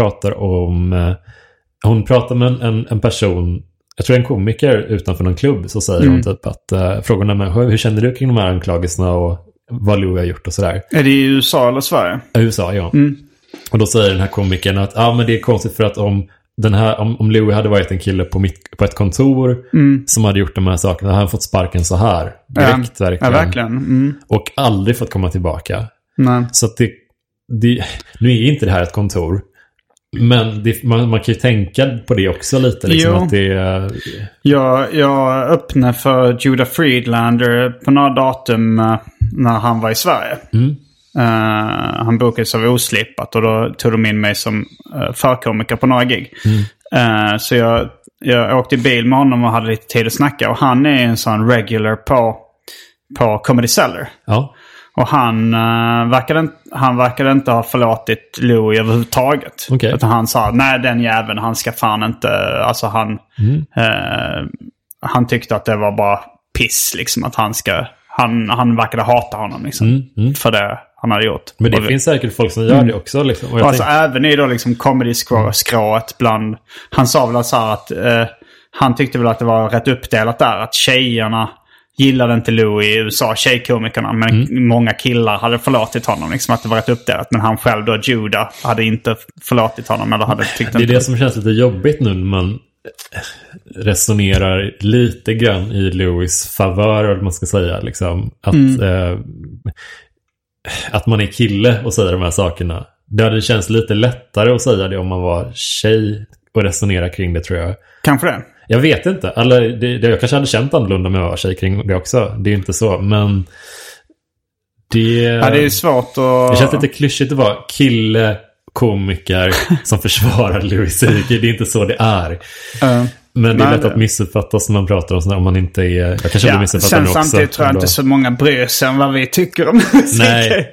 pratar med en person, jag tror en komiker utanför någon klubb, så säger hon typ att frågorna med hur känner du kring de här anklagelserna och vad Louis har gjort och sådär. Är det i USA eller Sverige? USA, ja. Och då säger den här komikern att men det är konstigt för att om Louis hade varit en kille på ett kontor som hade gjort de här sakerna, hade han fått sparken så här direkt, verkligen. Ja, verkligen. Och aldrig fått komma tillbaka. Nej. Så att nu är inte det här ett kontor. Men man kan ju tänka på det också lite. Liksom, att det, jag öppnade för Judah Friedlander på några datum när han var i Sverige. Han bokades av Oslipat och då tog de in mig som förkomiker på några gig. Så jag åkte i bil med honom och hade lite tid att snacka. Och han är en sån regular på Comedy Cellar. Ja. Och han verkade inte ha förlåtit Louis överhuvudtaget. Okay. Utan han sa, nej den jäveln, han ska fan inte... Alltså han tyckte att det var bara piss liksom. Att han verkade hata honom liksom. För det han hade gjort. Men det finns säkert folk som gör det också liksom. Och alltså även i då liksom comedy-skrået bland... Han sa väl så här att... han tyckte väl att det var rätt uppdelat där. Att tjejerna gillade inte Louis i USA, tjejkomikerna. Men många killar hade förlåtit honom. Liksom att det var rätt uppdelat. Men han själv då, Judah, hade inte förlåtit honom. Eller hade tyckt det är det som känns lite jobbigt nu när man resonerar lite grann i Louis favör, eller man ska säga. Liksom, att man är kille och säger de här sakerna. Det känns lite lättare att säga det om man var tjej och resonera kring det, tror jag. Kanske det. Jag vet inte. Eller jag kanske hade känt annorlunda om jag var tjej kring det också. Det är inte så, men det är svårt att... Det känns lite klyschigt att vara kille, komiker som försvarar Louis CK. Det är inte så det är. Men det är lätt att missuppfattas när man pratar om sådär, om man inte är... Jag kanske blir missuppfattad också. Sen samtidigt tror jag inte så många bryr sig om vad vi tycker om Louis CK. Nej,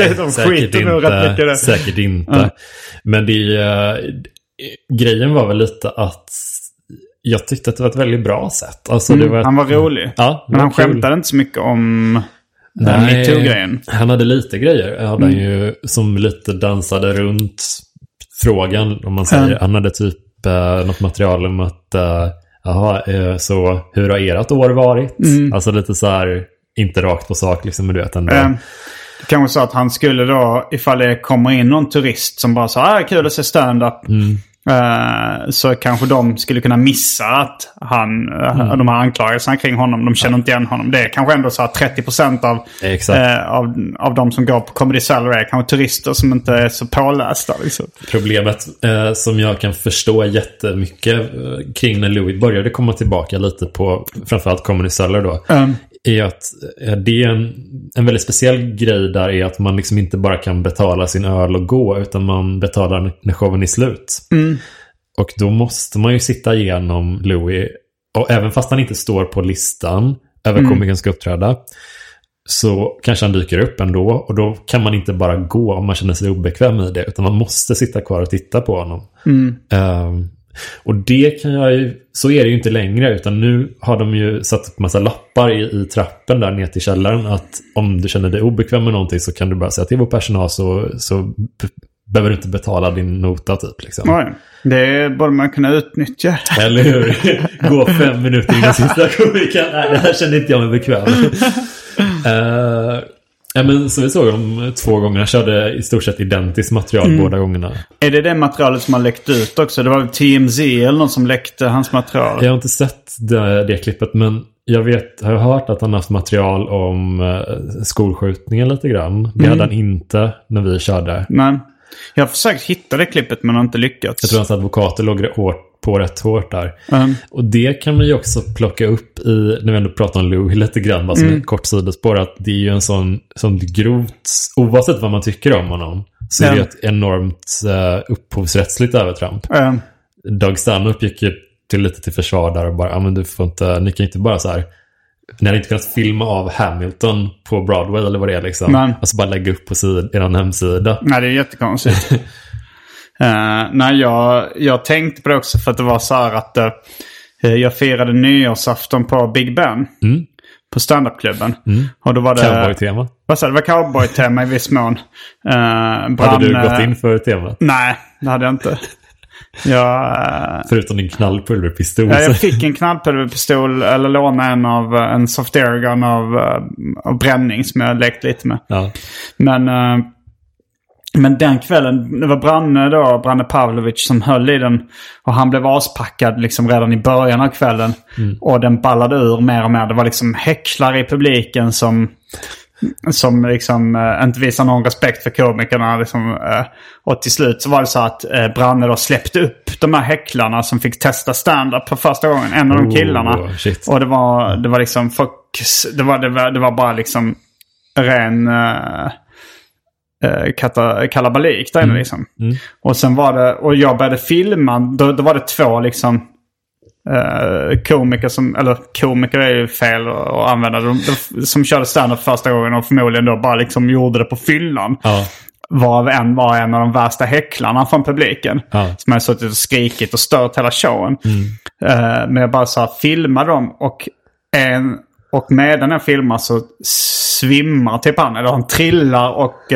säkert inte. Men grejen var väl lite att jag tyckte att det var ett väldigt bra sätt. Alltså, han var rolig. Ja, men han skämtade inte så mycket om MeToo-grejen. Han hade lite grejer. Han hade ju som lite dansade runt frågan, om man säger. Han hade typ något material om att så hur har ert år varit? Alltså lite så här, inte rakt på sak liksom, du vet ändå. Det kan vara så att han skulle då, ifall det kommer in någon turist som bara sa kul att se stand-up. Så kanske de skulle kunna missa att de här anklagelserna kring honom, de känner inte igen honom. Det är kanske ändå så att 30% av de som går på Comedy Cellar är kanske turister som inte är så pålästa liksom. Problemet som jag kan förstå jättemycket kring när Louis började komma tillbaka lite på framförallt Comedy Cellar då, är att det är en väldigt speciell grej där, är att man liksom inte bara kan betala sin öl och gå, utan man betalar när showen är slut. Och då måste man ju sitta igenom Louis, och även fast han inte står på listan över komikern ska uppträda, så kanske han dyker upp ändå, och då kan man inte bara gå om man känner sig obekväm i det, utan man måste sitta kvar och titta på honom. Och det kan jag ju, så är det ju inte längre, utan nu har de ju satt upp massa lappar i trappen där ner till källaren, att om du känner dig obekväm med någonting så kan du bara säga till vår personal, så behöver du inte betala din nota typ liksom. Nej, det borde man kunna utnyttja. Eller hur? Gå 5 minuter innan sista komikern. Nej, det här kände inte jag mig bekväm. Men så vi såg dem 2 gånger. Jag körde i stort sett identiskt material båda gångerna. Är det materialet som har läckt ut också? Det var TMZ eller någon som läckte hans material. Jag har inte sett det klippet, men jag har hört att han haft material om skolskjutningen lite grann. Det hade han inte när vi körde. Nej. Jag har försökt hitta det klippet men har inte lyckats. Jag tror hans advokater låg rätt hårt där. Och det kan man ju också plocka upp i, när vi ändå pratar om Louis lite grann, bara som ett kort sidospår, att det är ju en sån grovt, oavsett vad man tycker om honom, så är det ett enormt upphovsrättsligt övertramp. Doug Stanhope gick ju lite till försvar där och bara, men du får inte, ni kan inte bara så här, ni har inte kunnat filma av Hamilton på Broadway eller vad det är liksom. Alltså bara lägga upp på er hemsida. Nej, det är jättekonstigt. Nej, jag tänkte på det också för att det var så här att jag firade nyårsafton på Big Ben på standupklubben. Och då var det cowboy-tema. Vad sa du? Det var cowboy-tema i viss mån. Hade du gått in för temat? Nej, det hade jag inte. Förutom din knallpulverpistol. Ja, jag fick en knallpulverpistol, eller låna en soft air gun av bränning som jag lekt lite med. Ja. Men den kvällen, det var Branne Pavlovic som höll i den. Och han blev aspackad liksom redan i början av kvällen. Och den ballade ur mer och mer. Det var liksom häcklare i publiken som liksom inte visar någon respekt för komikerna liksom, och till slut så var det så att Branne då släppte upp de här häcklarna som fick testa stand-up för första gången, en av de killarna. Shit. Och det var liksom det var bara liksom ren kalabalik där inne liksom. Och sen var det, och jag började filma, då var det 2 liksom komiker är ju fel att använda, som körde stand-up första gången och förmodligen då bara liksom gjorde det på fyllan. Var en av de värsta häcklarna från publiken som hade suttit och skrikit och stört hela showen. Men jag bara så här, filmade dem och medan jag filmar så svimmar typ han, eller han trillar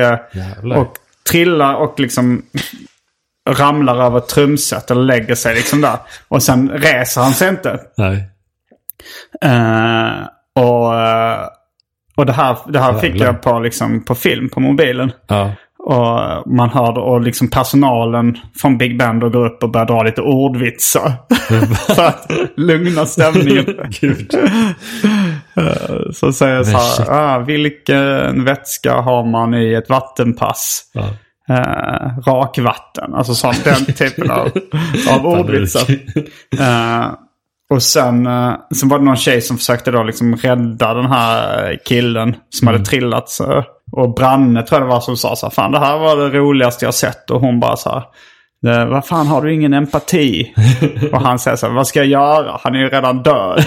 och liksom ramlar över trumset eller lägger sig liksom där. Och sen reser han sig inte. Nej. Och det här fick jag på film på mobilen. Ja. Och man hörde, och liksom personalen från Big Ben då går upp och börjar dra lite ordvitsar för att lugna stämningen. Gud. Så säger jag så här, vilken vätska har man i ett vattenpass? Ja. Rakvatten, alltså sånt, den typen av ordvitsar. Och sen var det någon tjej som försökte då liksom rädda den här killen som hade trillat så. Och Branne tror jag det var som sa så här, fan det här var det roligaste jag sett. Och hon bara så här, vad fan, har du ingen empati? Och han säger så här, vad ska jag göra? Han är ju redan död.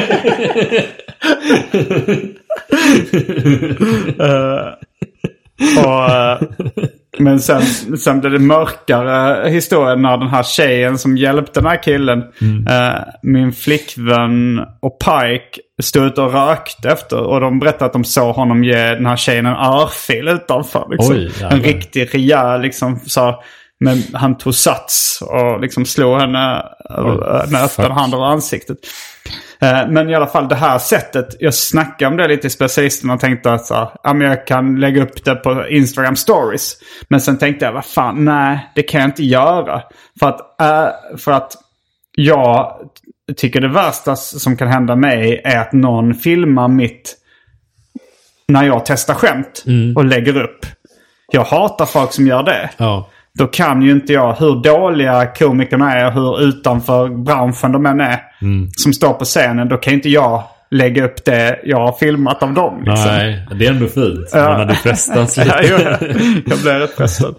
Men sen blev det mörkare historien när den här tjejen som hjälpte den här killen, min flickvän och Pike, stod ut och rökte efter. Och de berättade att de såg honom ge den här tjejen en örfil utanför. Liksom. Oj, en riktig rejäl liksom, så. Men han tog sats och liksom slog henne med öppen hand över ansiktet. Men i alla fall det här sättet, jag snackade om det lite i specialisterna och tänkte att jag kan lägga upp det på Instagram stories. Men sen tänkte jag, vad fan, nej, det kan jag inte göra. För att jag tycker det värsta som kan hända mig är att någon filmar när jag testar skämt och lägger upp. Jag hatar folk som gör det. Ja. Då kan ju inte jag, hur dåliga komikerna är, hur utanför branschen de än är, som står på scenen, då kan inte jag lägga upp det jag har filmat av dem. Liksom. Nej, det är ändå fint. Man hade frestats lite. Jag blev rätt frestad.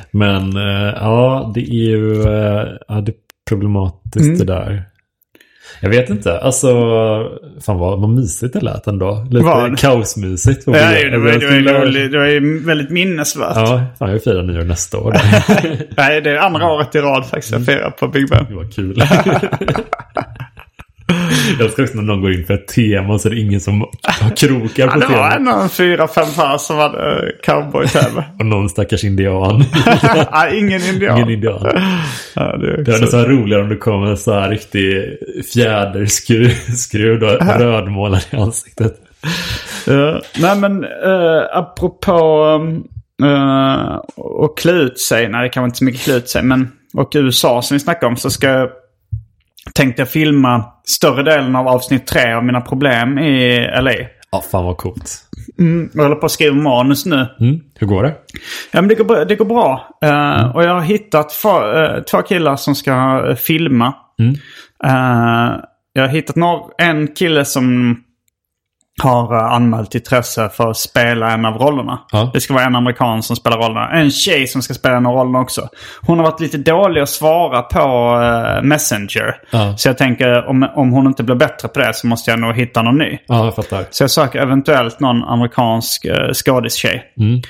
Men det är ju det är problematiskt det där. Jag vet inte. Alltså, fan vad mysigt det lät ändå. Lite kaosmysigt. Ja, det var ju väldigt minnesvärt. Ja, fan, jag firar nyår nästa år. Nej, det är andra året i rad faktiskt jag firar på Big Ben. Det var kul. Jag ska också när någon går in för ett tema så är det ingen som har krokar på temat. Det var 4-5 par som hade cowboy-tv. Och någon stackars indian. Nej, ingen indian. Ingen indian. Ja, det är så här roligare om det kommer så här riktig fjäderskruv och rödmålad i ansiktet. Nej, men apropå och klä ut sig. Nej, det kan inte så mycket klä ut sig. Men, och USA som vi snackade om, så tänkte jag filma större delen av avsnitt 3 av mina problem i LA. Ja, fan vad coolt. Jag håller på att skriva manus nu. Hur går det? Ja, men det går bra. Och jag har hittat 2 killar som ska filma. Jag har hittat en kille som har anmält intresse för att spela en av rollerna. Ja. Det ska vara en amerikan som spelar rollerna. En tjej som ska spela en av rollerna också. Hon har varit lite dålig att svara på Messenger. Ja. Så jag tänker, om hon inte blir bättre på det så måste jag nog hitta någon ny. Ja, jag fattar. Så jag söker eventuellt någon amerikansk skådistjej.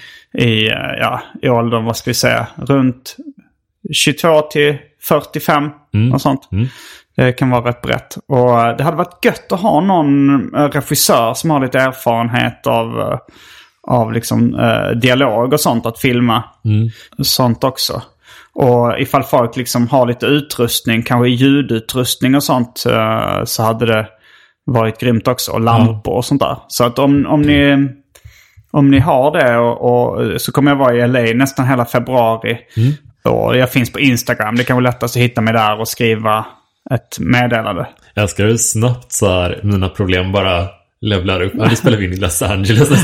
I åldern, vad ska vi säga, runt 22 till 45 och sånt. Det kan vara rätt brett. Och det hade varit gött att ha någon regissör som har lite erfarenhet av liksom, dialog och sånt att filma. Sånt också. Och ifall folk liksom har lite utrustning, kanske ljudutrustning och sånt, så hade det varit grymt också. Och lampor och sånt där. Så att om ni har det och så kommer jag vara i LA nästan hela februari. Och jag finns på Instagram. Det kan vara lättast att hitta mig där och skriva ett meddelande. Jag ska ju snabbt så här, mina problem bara levlar upp. Ja, nu spelar vi in i Los Angeles.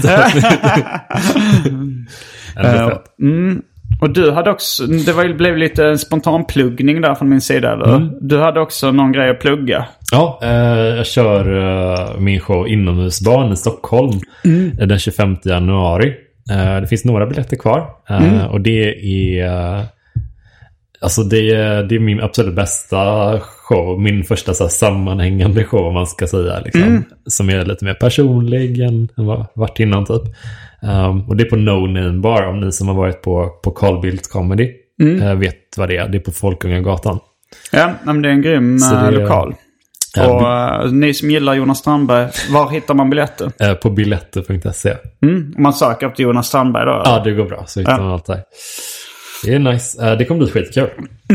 Och du hade också, blev lite en spontan pluggning där från min sida. Eller? Du hade också någon grej att plugga. Ja, jag kör min show Inomhusbarn i Stockholm den 25 januari. Det finns några biljetter kvar. Och det är... Alltså det är min absolut bästa show. Min första så här, sammanhängande show, om man ska säga. Liksom, som är lite mer personlig än vad varit innan typ. Och det är på No Name Bar. Om ni som har varit på Carl Bildt Comedy vet vad det är. Det är på Folkungagatan. Ja, men det är en grym lokal. Och ni som gillar Jonas Strandberg, var hittar man biljetter? På biljetter.se. Om man söker upp Jonas Strandberg då? Ja, det går bra. Så hittar man allt där. Det är nice. Det kommer bli skitkul.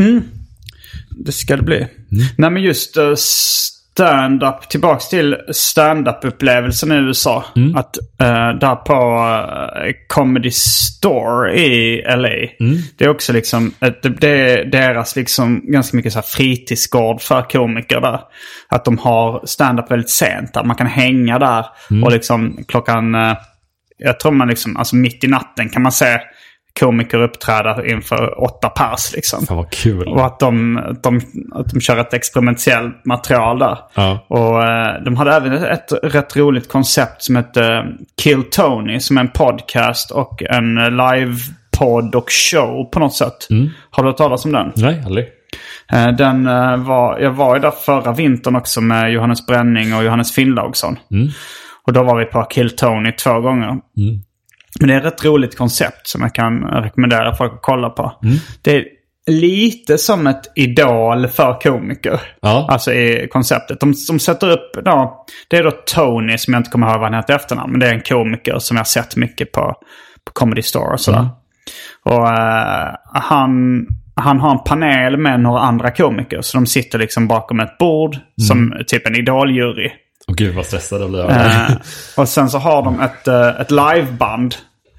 Det ska det bli. Nej, men just stand-up. Tillbaks till stand-up-upplevelsen i USA. Att där på Comedy Store i LA. Det är också liksom det är deras liksom ganska mycket så här fritidsgård för komiker där. Att de har stand-up väldigt sent. Där man kan hänga där. Och liksom klockan... jag tror man liksom... Alltså mitt i natten kan man se komiker uppträda inför 8 pers liksom. Fan vad kul. Och att de kör ett experimentellt material där. Ja. Och de hade även ett rätt roligt koncept som heter Kill Tony, som är en podcast och en live-podd och show på något sätt. Har du hört talas om den? Nej, aldrig. Jag var ju där förra vintern också med Johannes Bränning och Johannes Finnlaugsson. Och då var vi på Kill Tony 2 gånger. Men det är ett rätt roligt koncept som jag kan rekommendera folk att kolla på. Det är lite som ett idol för komiker. Ja. Alltså i konceptet. De sätter upp... det är då Tony, som jag inte kommer ihåg vad han heter efternamn. Men det är en komiker som jag har sett mycket på Comedy Store och sådär. Och han har en panel med några andra komiker. Så de sitter liksom bakom ett bord som typ en idoljury. Och gud vad stressad det blir. Och sen så har de ett liveband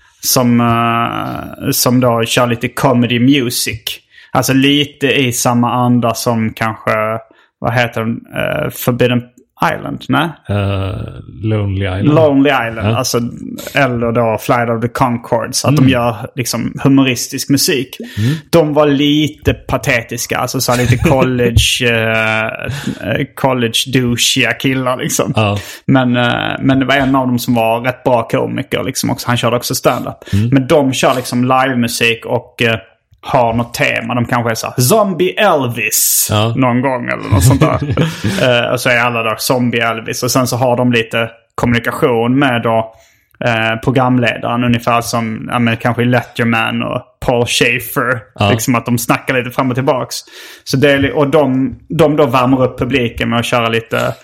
som då kör lite comedy music. Alltså lite i samma anda som kanske, vad heter den? Forbidden Island, nej? Lonely Island. Lonely Island, alltså, eller då Flight of the Conchords. Att de gör liksom humoristisk musik. De var lite patetiska, alltså så lite college douchiga killar liksom. Men det var en av dem som var rätt bra komiker liksom också. Han körde också stand-up. Men de kör liksom livemusik och har något tema. De kanske är så här, Zombie Elvis någon gång eller något sånt där. Och så är alla där Zombie Elvis. Och sen så har de lite kommunikation med då programledaren, ungefär som kanske i Letterman och Paul Schaefer. Liksom att de snackar lite fram och tillbaks. Så det är, och de då värmer upp publiken med att köra lite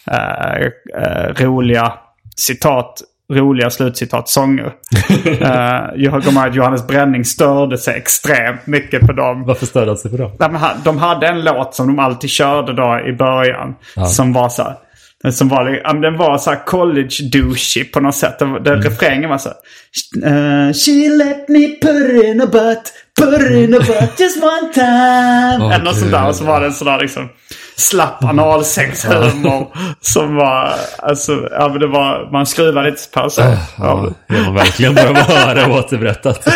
roliga slutcitat-sånger. Jag kommer ihåg att Johannes Bränning störde sig extremt mycket på dem. Varför störde han sig på dem? De hade en låt som de alltid körde då i början. Som var så här, den var så här college douchey på något sätt. Refrängen var så här, she let me put in a butt just one time. Eller något sånt där. Och så var det en sån där liksom slapp analsexhumor som var, alltså, men det var, man skruvade lite på sig. Det var verkligen bara höra återberättat.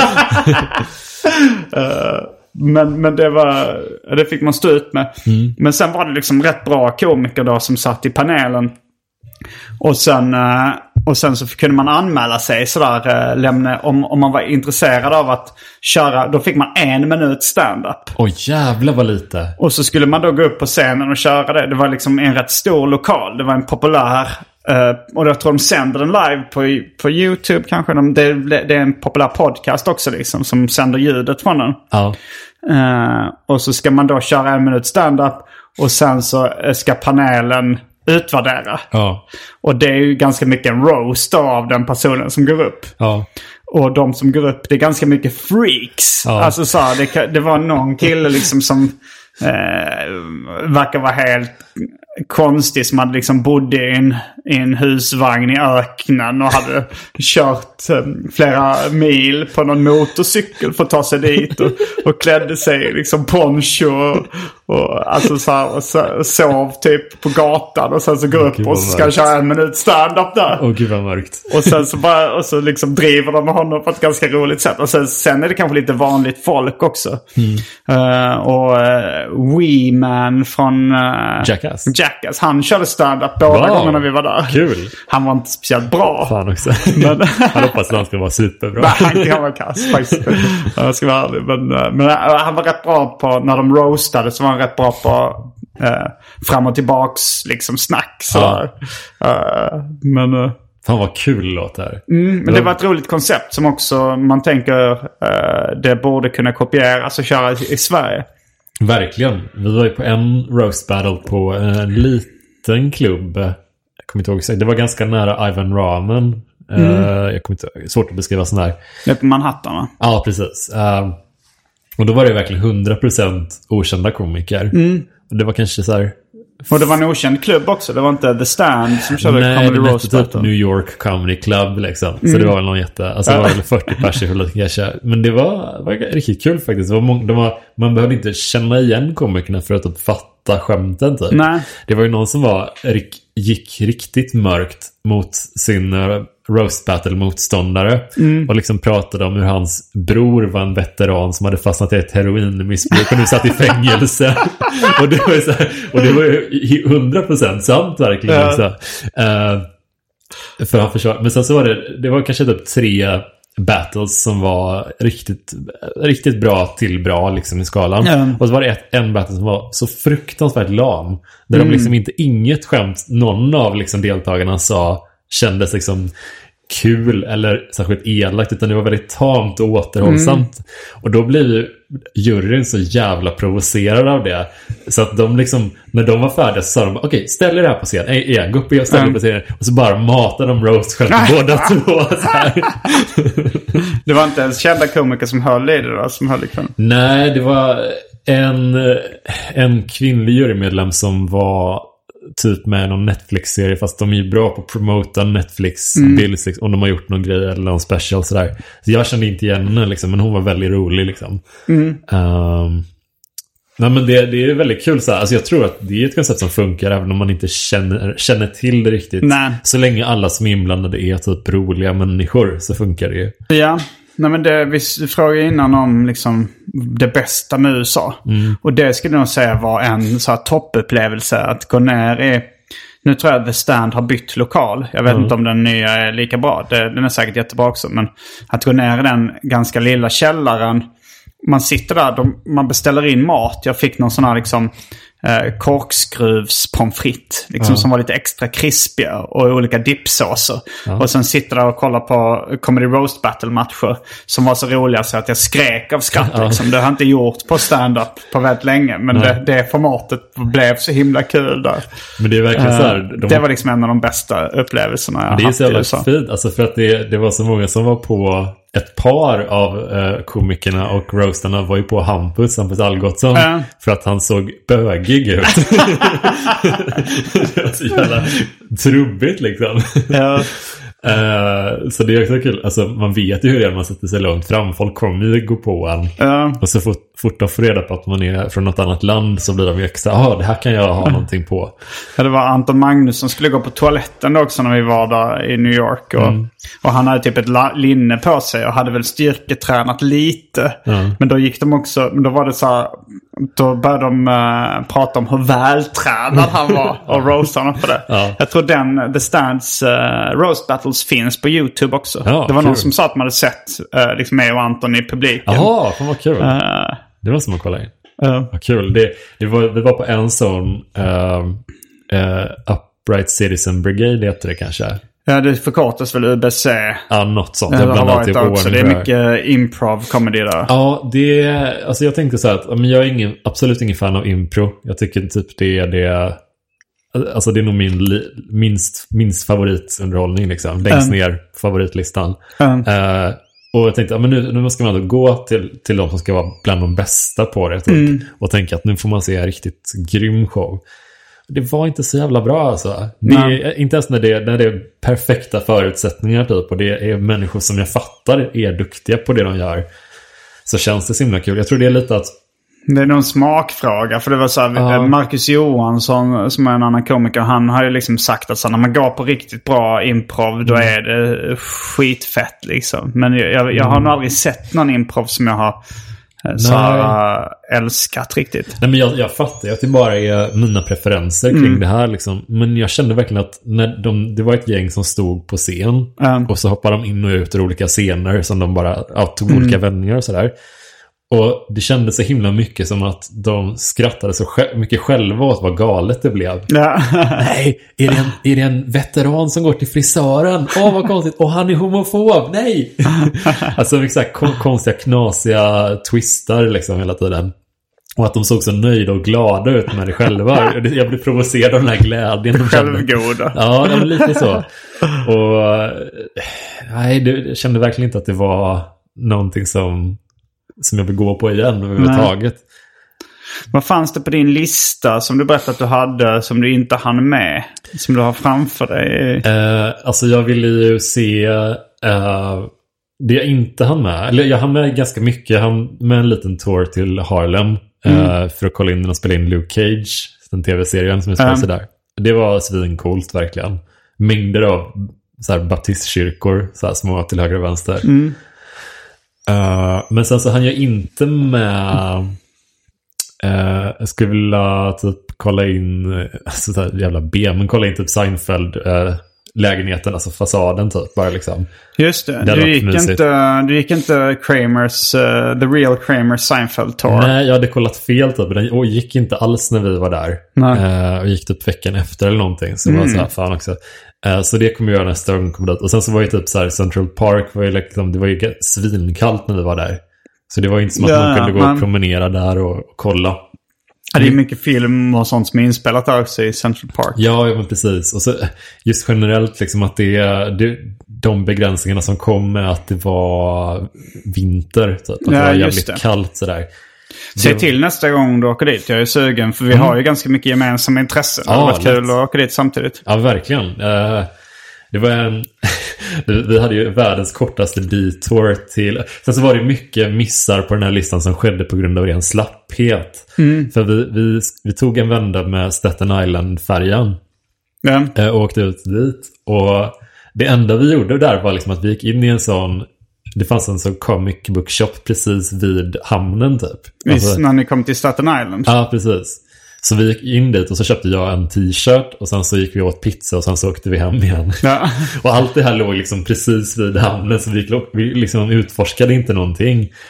Men det fick man stå ut med. Men sen var det liksom rätt bra komiker då som satt i panelen. Och sen så kunde man anmäla sig sådär, om man var intresserad av att köra, då fick man 1 minut stand-up. Jävlar vad lite. Och så skulle man då gå upp på scenen och köra det. Det var liksom en rätt stor lokal. Det var en populär, och jag tror de sänder den live på YouTube kanske. Det är en populär podcast också liksom, som sänder ljudet från den. Och så ska man då köra 1 minut stand-up. Och sen så ska panelen utvärdera. Och det är ju ganska mycket en roast av den personen som går upp. Och de som går upp, det är ganska mycket freaks. Alltså så här, det var någon kille liksom som verkar vara helt konstig, som hade liksom bodde i en husvagn i öknen och hade kört flera mil på någon motorcykel för att ta sig dit och klädde sig liksom poncho och alltså så här, och sov typ på gatan och sen så går upp och så ska köra 1 minut stand-up där. Gud vad mörkt. Och så liksom driver de med honom på ett ganska roligt sätt. Och sen är det kanske lite vanligt folk också. Och Wee Man från Jackass, han körde stand-up båda gångerna vi var där. Kul. Han var inte speciellt bra. Fan också. Han hoppas att han ska vara superbra. Nej, han var kass faktiskt. Jag ska vara ärlig. Men han var rätt bra på, när de roastade så var han rätt bra på fram och tillbaks liksom snack. Fan vad kul låt här. Men det var ett roligt koncept som också man tänker det borde kunna kopieras och köra i Sverige. Verkligen. Vi var ju på en roast battle på en liten klubb. Jag kommer inte ihåg exakt. Det var ganska nära Ivan Ramen. Jag kommer inte, svårt att beskriva sån här. Det är på Manhattan, va? Ja, precis. Och då var det verkligen 100% okända komiker. Och det var kanske så här... Och det var en okänd klubb också. Det var inte The Stand som körde Comedy Roast. Nej, det typ New York Comedy Club liksom. Så det var väl någon alltså det var väl 40 personer kanske. Men det var riktigt kul faktiskt. Det var man behövde inte känna igen komikerna för att typ fatta skämten typ. Nej. Det var ju någon som gick riktigt mörkt mot sin roast battle-motståndare och liksom pratade om hur hans bror var en veteran som hade fastnat i ett heroinmissbruk och nu satt i fängelse. och det var ju så här, och det var ju 100% sant verkligen. För han försökte, men sen så var det var kanske typ 3 battles som var riktigt bra till bra liksom i skalan. Och så var det en battle som var så fruktansvärt lam. Där de liksom inget skämt någon av liksom deltagarna kändes liksom kul eller särskilt elakt, utan det var väldigt tamt och återhållsamt. Och då blir ju juryn så jävla provocerad av det. Så att de liksom, när de var färdiga så sa de, okej, ställ er här på scen. Gå upp och ställ er på scenen. Och så bara matade de roast själv båda två. Så här. Det var inte ens kända komiker som höll i det då, som höll i kväll. Nej, det var en kvinnlig jurymedlem som var typ med någon Netflix-serie, fast de är ju bra på att promota Netflix-bilds liksom, om de har gjort någon grej eller någon special sådär. Så jag kände inte igen henne liksom, men hon var väldigt rolig liksom. Nej, men det är väldigt kul så här. Alltså jag tror att det är ett koncept som funkar även om man inte känner till det riktigt. Nej. Så länge alla som är inblandade är typ roliga människor så funkar det ju. Ja. Nej, men vi frågade innan om liksom det bästa med USA. Och det skulle jag nog säga var en så här toppupplevelse att gå ner i. Nu tror jag att The Stand har bytt lokal. Jag vet inte om den nya är lika bra. Den är säkert jättebra också. Men att gå ner i den ganska lilla källaren man sitter där, man beställer in mat. Jag fick någon sån här liksom korkskruvs pommes frites liksom, som var lite extra krispiga och olika dipsåser. Och sen sitter där och kollar på Comedy Roast Battle-matcher som var så roliga så att jag skrek av skratt. Liksom. Det har jag inte gjort på stand-up på väldigt länge, men det formatet blev så himla kul där. Men det är verkligen så här, det var liksom en av de bästa upplevelserna jag haft. Det är så jävla fint, alltså för att det var så många som var på. Ett par av komikerna och roasterna var ju på Hampus Algotsson för att han såg bögig ut. Det var så jävla trubbigt liksom. Så det är också kul. Alltså, man vet ju hur det är när man sätter sig långt fram. Folk kommer ju gå på en. Och så fort de får reda på att man är från något annat land så blir de ju extra, det här kan jag ha någonting på. Ja, det var Anton Magnus som skulle gå på toaletten också när vi var där i New York. Och han hade typ ett linne på sig och hade väl styrketränat lite. Men då gick de också, då var det så här, då började de prata om hur vältränad han var och roasta honom på det. Jag tror The Stands Roast Battles finns på YouTube också. Det var någon som sa att man hade sett liksom mig och Anton i publiken. Jaha, fan vad kul. Det var som att kolla in. Vad kul. Vi var på en sån Upright Citizen Brigade heter det kanske. Ja, det förkortas väl UBC. Ja, något sånt. Det har varit också. Det är mycket improv-comedy där. Ja, alltså jag tänkte så här att men jag är absolut ingen fan av impro. Jag tycker typ det är alltså det är nog min minst favoritunderhållning liksom. Längst ner favoritlistan. Och jag tänkte, men nu måste man då gå till de som ska vara bland de bästa på det typ. Och tänka att nu får man se en riktigt grym show. Det var inte så jävla bra alltså. Inte ens när det är perfekta förutsättningar typ, och det är människor som jag fattar är duktiga på det de gör, så känns det så himla kul. Jag tror det är lite att det är någon smakfråga, för det var så här, Marcus Johansson som är en annan komiker, han har ju liksom sagt att så när man går på riktigt bra improv då är det skitfett liksom. Men jag har nog aldrig sett någon improv som jag har älskat riktigt. Nej, men jag fattar att det bara är mina preferenser kring det här liksom. Men jag kände verkligen att när det var ett gäng som stod på scen och så hoppade de in och ut ur olika scener som de bara tog olika vändningar och sådär. Och det kändes så himla mycket som att de skrattade så mycket själva åt vad galet det blev. Nej, är det en veteran som går till frisören? Vad konstigt. Och han är homofob. Nej! Alltså exakt konstiga, knasiga twistar liksom hela tiden. Och att de såg så nöjda och glada ut med det själva. Jag blev provocerad av den här glädjen. Självgoda. Ja, det var lite så. Och nej, jag kände verkligen inte att det var någonting som jag vill gå på igen överhuvudtaget. Vad fanns det på din lista som du berättade att du hade som du inte hann med? Som du har framför dig? Alltså jag ville ju se det jag inte hann med. Eller jag hann med ganska mycket. Jag hann med en liten tour till Harlem för att kolla in och spela in Luke Cage, den tv-serien som utspelar sig där. Det var svincoolt verkligen. Mängder av så här baptistkyrkor, så här små till höger och vänster. Men sen så hann jag inte med jag skulle vilja typ kolla in alltså så här jävla men kolla in typ Seinfeld lägenheten, alltså fasaden typ, bara liksom. Just det, du gick inte Kramers The Real Kramer Seinfeld tour. Nej, jag hade kollat fel typ, och gick inte alls när vi var där. Och gick typ veckan efter eller någonting, så var så här fan också. Så det kommer jag göra nästa gång kommer dit. Och sen så var ju typ så här Central Park var ju liksom, det var ju svinkallt när vi var där. Så det var inte som att man kunde gå och promenera där och kolla. Det är mycket film och sånt som är inspelat där också i Central Park. Ja, men precis. Och så just generellt liksom att det är de begränsningarna som kom med att det var vinter typ. Att det var jävligt kallt sådär. Se till nästa gång du åker dit. Jag är sugen, för vi har ju ganska mycket gemensamma intressen. Det har varit kul att åka dit samtidigt. Ja, verkligen. Det var vi hade ju världens kortaste detour till. Sen så var det mycket missar på den här listan som skedde på grund av ren slapphet. För vi tog en vända med Staten Island-färjan och åkte ut dit. Och det enda vi gjorde där var liksom att vi gick in i en sån, det fanns en sån comic book shop precis vid hamnen typ. Alltså, när ni kom till Staten Island. Ja, precis. Så vi gick in dit och så köpte jag en t-shirt och sen så gick vi åt pizza och sen så åkte vi hem igen. Och allt det här låg liksom precis vid hamnen, så vi liksom utforskade inte någonting.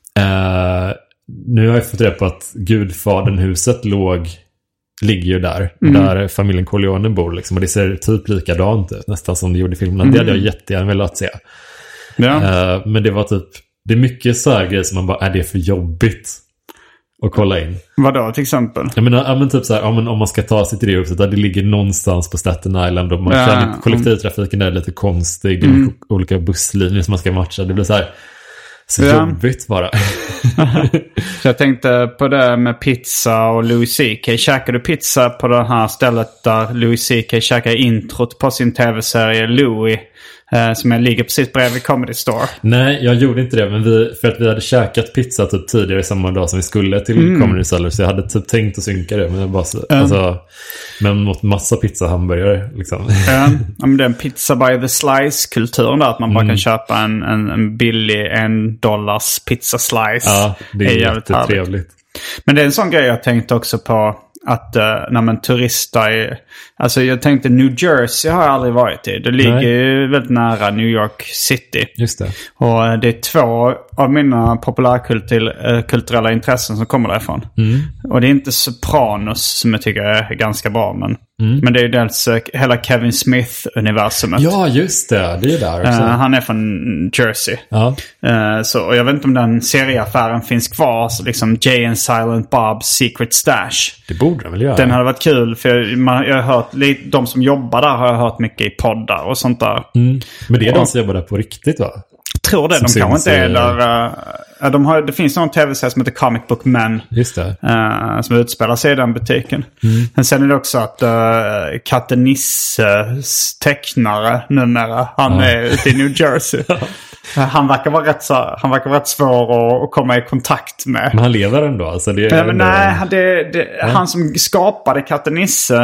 Nu har jag fått reda på att Gudfadern-huset ligger ju där familjen Corleone bor liksom, och det ser typ likadant ut, nästan som det gjorde i filmerna. Det hade jag jättegärna velat se. Ja. Men det var typ, det är mycket så här grejer som man bara, är det för jobbigt att kolla in? Vadå till exempel? Jag menar, typ så här, om man ska ta sig till det huset där det ligger någonstans på Staten Island och man känner kollektivtrafiken är lite konstig, olika busslinjer som man ska matcha, det blir så här så jobbigt bara. Så jag tänkte på det med pizza och Louis CK. Käkade du pizza på det här stället där Louis CK käkade introt på sin tv-serie Louis, som ligger precis bredvid Comedy Store? Nej, jag gjorde inte det, men för att vi hade käkat pizza typ tidigare samma dag som vi skulle till Comedy Cellar, så jag hade typ tänkt att synka det, men jag bara men mot massa pizza-hamburgare liksom. Ja, men det är en pizza by the slice-kulturen där, att man bara kan köpa en billig $1 pizza-slice. Ja, det är jättetrevligt. Men det är en sån grej jag tänkte också på, att när man turistar i, alltså jag tänkte New Jersey har jag aldrig varit i. Det ligger ju väldigt nära New York City. Just det. Och det är 2 av mina populärkulturella intressen som kommer därifrån. Och det är inte Sopranos som jag tycker är ganska bra, men det är ju dels hela Kevin Smith-universumet. Ja, just det. Det är där också. Han är från Jersey. Ja. Och jag vet inte om den serieaffären finns kvar. Så liksom Jay and Silent Bob's Secret Stash. Det borde den väl göra. Den hade varit kul, för jag har hört de som jobbar där har jag hört mycket i poddar och sånt där. Men det är de som jobbar där på riktigt, va? Jag tror det. De kanske inte är där. Det finns någon tv-serie som heter Comic Book Men. Just det. Som utspelar sig i den butiken. Men sen är det också att Katte Nisses tecknare numera, han är ute i New Jersey. Han verkar vara rätt svår att komma i kontakt med. Men han lever ändå, alltså det är han som skapade Katte Nisse,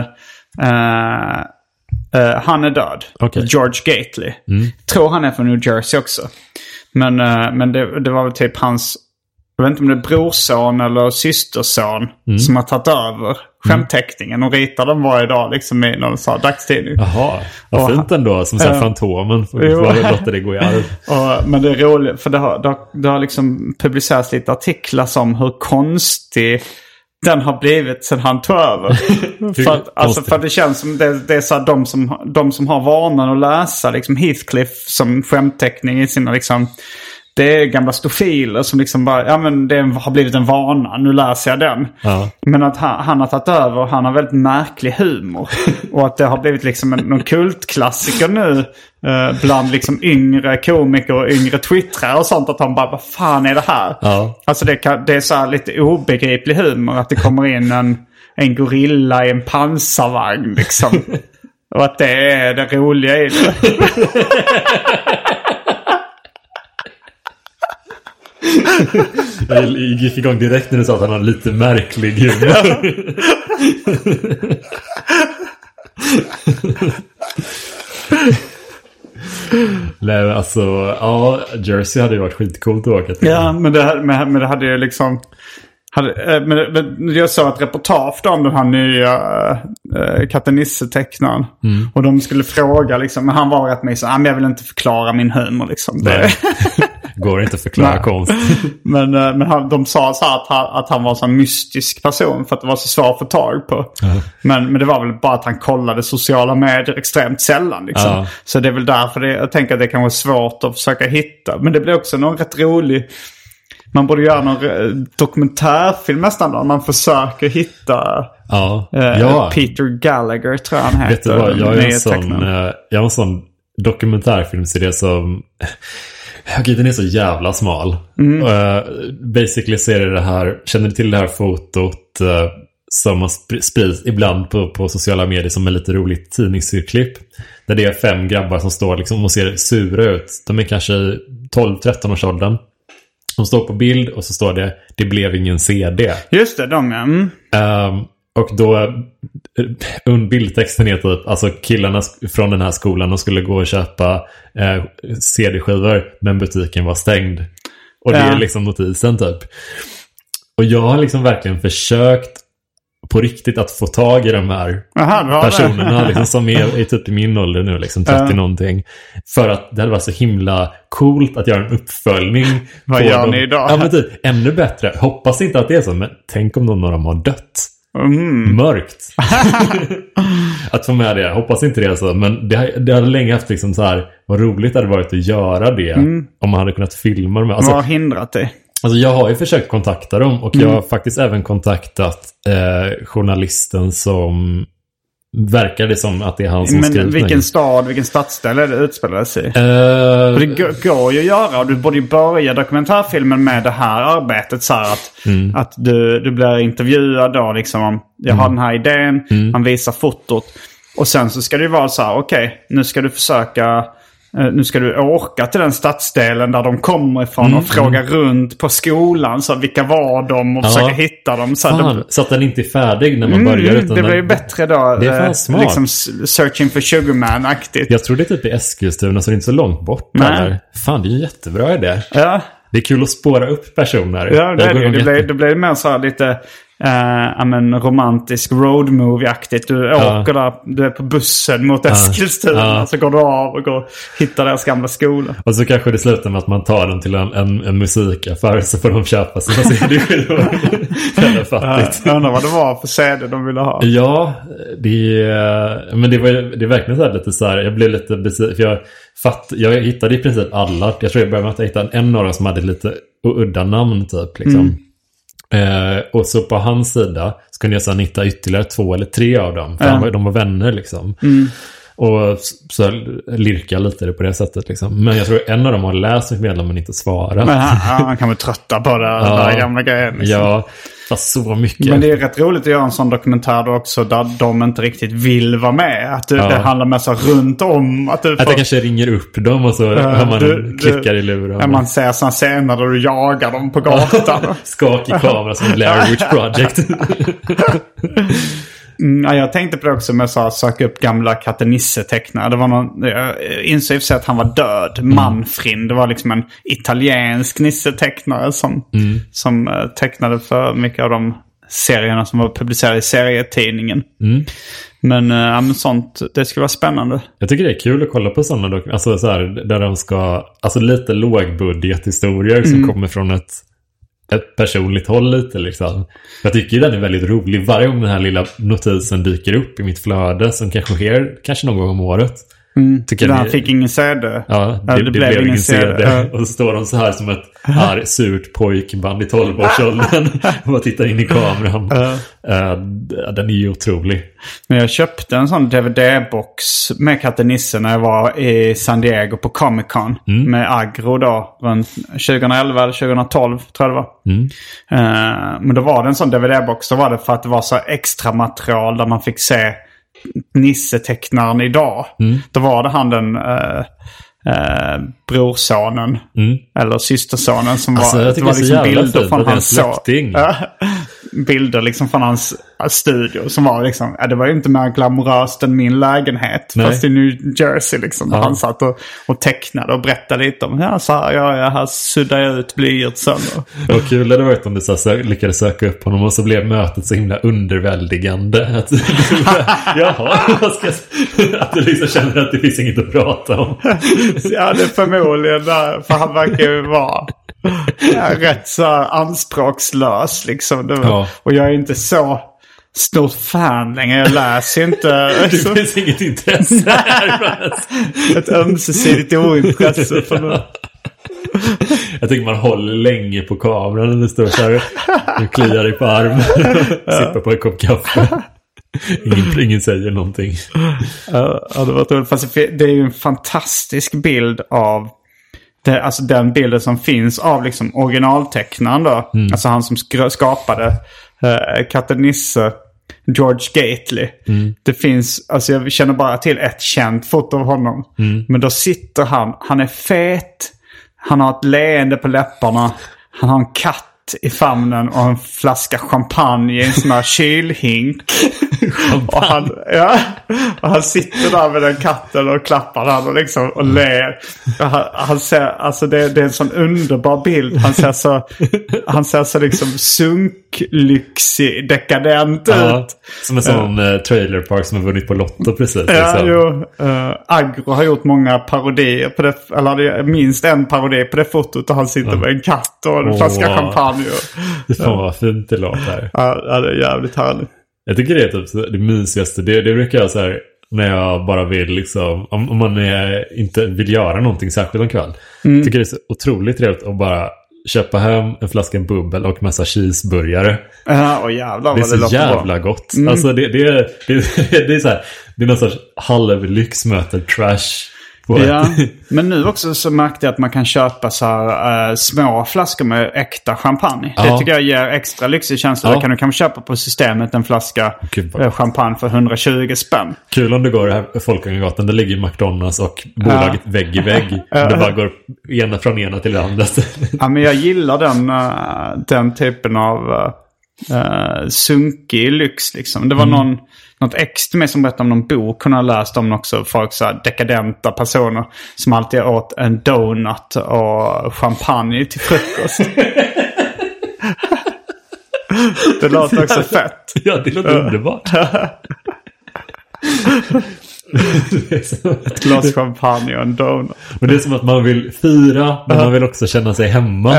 han är död. Okay. George Gately. Tror han är från New Jersey också. Men det var väl typ hans, jag vet inte om det är brorson eller systerson som har tagit över skämtteckningen och ritar den varje dag liksom i någon sån dagstidning. Jaha, vad fint ändå, som säger Fantomen. Låter det gå i arv. Men det är roligt, för det har liksom publicerats lite artiklar om hur konstig den har blivit sedan han tog över. för att det känns som det är så här, de som har vanan att läsa liksom Heathcliff som skämtteckning i sina liksom, det är gamla stofiler som liksom bara, ja men det har blivit en vana, nu läser jag den. Ja. Men att han har tagit över och han har väldigt märklig humor. Och att det har blivit liksom någon kultklassiker nu bland liksom yngre komiker och yngre twittrare och sånt, att han bara, vad fan är det här? Ja. Alltså det är så här lite obegriplig humor, att det kommer in en gorilla i en pansarvagn liksom. Och att det är det roliga i det. Jag gick igång direkt när du sa att han har lite märklig humor. Nej, alltså, ja, Jersey hade ju varit skitcoolt att åka till. Ja, men det hade ju liksom... Men jag såg ett reportage om den här nya Katte Nisse-tecknaren. Och de skulle fråga liksom, men han var rätt med så, men jag vill inte förklara min humor liksom. Det går inte att förklara konst. Men de sa så att han var en sån mystisk person för att det var så svårt att få tag på. Men det var väl bara att han kollade sociala medier extremt sällan liksom. Så det är väl därför jag tänker att det kan vara svårt att försöka hitta. Men det blir också någon rätt rolig... Man borde göra någon dokumentärfilm nästan då. Man försöker hitta Peter Gallagher, tror jag han heter. Vet du vad, jag har en sån dokumentärfilmserie som... den är så jävla smal. Basically så är det här... Känner du till det här fotot som har spridits ibland på sociala medier som är lite roligt tidningsurklipp? Där det är 5 grabbar som står liksom och ser sura ut. De är kanske 12-13 års åldern. De står på bild och så står det blev ingen CD. Just det, och då bildtexten är typ, alltså killarna från den här skolan, de skulle gå och köpa CD-skivor, men butiken var stängd. Och det är liksom notisen typ. Och jag har liksom verkligen försökt på riktigt att få tag i de här personerna liksom, som är typ i min ålder nu, liksom 30 någonting. För att det hade varit så himla coolt att göra en uppföljning. Vad gör ni idag? Ja, men typ, ännu bättre. Hoppas inte att det är så, men tänk om någon av dem har dött. Mörkt. Att få med det. Hoppas inte det är så. Men det hade länge haft liksom så här, vad roligt det hade varit att göra det om man hade kunnat filma dem. Vad har hindrat dig? Alltså jag har ju försökt kontakta dem och jag har faktiskt även kontaktat journalisten som verkar det som att det är han som skriver. Men vilken stadsdel är det utspelar sig i? För det går ju att göra, och du borde ju börja dokumentärfilmen med det här arbetet så här att du blir intervjuad då liksom om jag har den här idén, man visar fotot och sen så ska det ju vara så här, okej, nu ska du försöka. Nu ska du åka till den stadsdelen där de kommer ifrån och fråga runt på skolan. Så vilka var de och försöka hitta dem. Så att den inte är färdig när man börjar. Utan det blir ju bättre då. Det är fan smart. Liksom Searching for Sugarman-aktigt. Jag tror det är typ i Eskilstuna så det är inte så långt bort. Fan, det är en jättebra idé. Ja. Det är kul att spåra upp personer. Ja, det blir mer så här lite romantisk road movie-aktigt. Du åker där, du är på bussen mot Eskilstuna, så går du av och hittar deras gamla skola. Och så kanske det slutar med att man tar dem till en musikaffär så får de köpa sina CD-skivor. Jag undrar vad det var för CD de ville ha. Ja, det är verkligen så här lite så här, jag blev lite besviken för jag hittade i princip alla. Jag tror jag började med att hitta en av dem som hade lite udda namn typ liksom. Och så på hans sida så kunde jag hitta ytterligare 2 eller 3 av dem. För de var vänner liksom. Och så lirka lite på det sättet liksom. Men jag tror en av dem har läst mitt meddelande men inte svarat. Han kan väl trötta på det där gamla grejen liksom. Ja, fast så mycket. Men det är rätt roligt att göra en sån dokumentär då också där de inte riktigt vill vara med. Att det handlar med så runt om. Att det kanske ringer upp dem och så hör man klickar i luren. Man ser sådana scener där du jagar dem på gatan. Skakig kamera som Blair Witch Project. Jag tänkte på det också med att söka upp gamla Katte Nisse-tecknare. Det var jag insåg att han var död. Manfred, det var liksom en italiensk Nisse-tecknare som tecknade för mycket av de serierna som var publicerade i serietidningen. Men sånt, det skulle vara spännande. Jag tycker det är kul att kolla på sådana alltså så här, där de ska, alltså lite lågbudgethistorier som kommer från ett personligt håll lite liksom. Jag tycker den är väldigt rolig. Varje gång den här lilla notisen dyker upp i mitt flöde som kanske sker kanske någon gång om året. Han fick ingen CD. Ja, det blev ingen CD. Och så står de så här som ett surt pojkband i 12-årsåldern och bara tittar in i kameran. Den är ju otrolig. Men jag köpte en sån DVD-box med Katte Nisse när jag var i San Diego på Comic Con med Agro då runt 2011 eller 2012 tror jag det var. Men då var det en sån DVD-box. Då var det för att det var så extra material där man fick se Nisse-tecknaren idag. Då var det han den brorsonen eller systersonen som alltså, var, det var liksom bilder från hans släkting. Bilder liksom från hans studio som var liksom, det var ju inte mer glamoröst än min lägenhet. Nej. Fast i New Jersey liksom. Han satt och tecknade och berättade lite om så här, här suddar jag ut blyertsen. Vad kul det varit om du så lyckades söka upp honom och så blev mötet så himla underväldigande. Att att du liksom känner att det finns inget att prata om. Ja, det är förmodligen där, för han verkar ju vara rätt så anspråkslös liksom. Och jag är inte så stort fan längre. Jag läser inte. Det finns inget intresse här. Ett ömsesidigt ointresse för mig. Jag tycker man håller länge på kameran när det står så här. Du kliar dig på armen. Sippar på en kopp kaffe. Ingen säger någonting. Ja, det var roligt. Fast det är ju en fantastisk bild av det, alltså den bilden som finns av liksom originaltecknaren då. Alltså han som skapade Katte Nisse, George Gately. Det finns, alltså jag känner bara till ett känt foto av honom. Men då sitter han är fet, han har ett leende på läpparna, han har en katt i famnen och en flaska champagne i en sån här kylhink. Och Och han sitter där med den katten och klappar den och liksom och ler. Han ser, alltså det är en sån underbar bild. Han ser så liksom sunklyxig, dekadent ut. Som en sån trailerpark som har vunnit på Lotto precis. Ja, liksom. Agro har gjort många parodier på det, eller minst en parodi på det fotot, och han sitter med en katt och en flaska champagne. Det fan vad fint det låter här. Ja, det är jävligt härligt. Jag tycker det är typ det mysigaste. Det brukar jag så här, när jag bara vill liksom, om man inte vill göra någonting särskilt en kväll. Tycker det är så otroligt trevligt att bara köpa hem en flaska bubbel och massa cheeseburgare. Ja, och jävlar vad det är så jävla gott. Alltså det är så här, det är någon sorts halvlyx möter trash. Ja, men nu också så märkte jag att man kan köpa så här, små flaskor med äkta champagne. Ja. Det tycker jag ger extra lyxig känsla. Ja. Kan du köpa på Systemet en flaska champagne för 120 spänn. Kul om du går här Folkungagatan. Det ligger McDonalds och bolaget vägg i vägg. Det bara går från ena till det andra. Ja, men jag gillar den typen av sunkig lyx liksom. Det var något extra med som berättade om någon bok hon har läst om också. Folk så här dekadenta personer som alltid åt en donut och champagne till frukost. Det låter också fett. Ja, det låter underbart. Ett glas champagne och en donut. Men det är som att man vill fira, men man vill också känna sig hemma.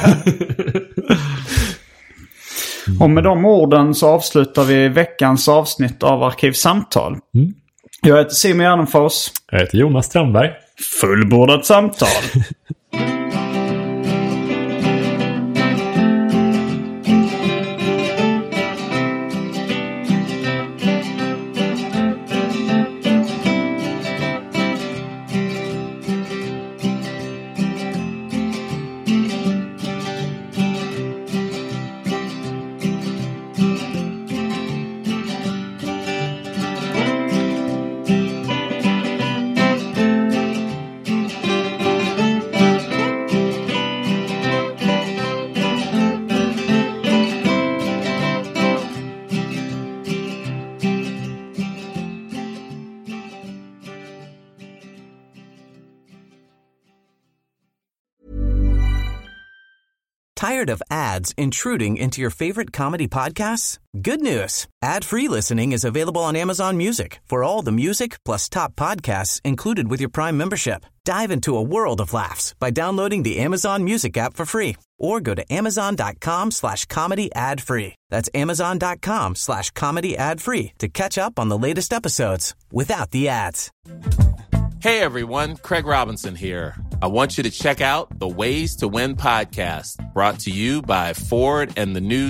Och med de orden så avslutar vi veckans avsnitt av Arkivsamtal. Jag heter Simon Gärdenfors. Jag heter Jonas Strandberg. Fullbordat samtal. Tired of ads intruding into your favorite comedy podcasts? Good news. Ad-free listening is available on Amazon Music for all the music plus top podcasts included with your Prime membership. Dive into a world of laughs by downloading the Amazon Music app for free or go to amazon.com/comedy ad-free. That's amazon.com/comedy ad-free to catch up on the latest episodes without the ads. Hey everyone, Craig Robinson here. I want you to check out the Ways to Win podcast, brought to you by Ford and the new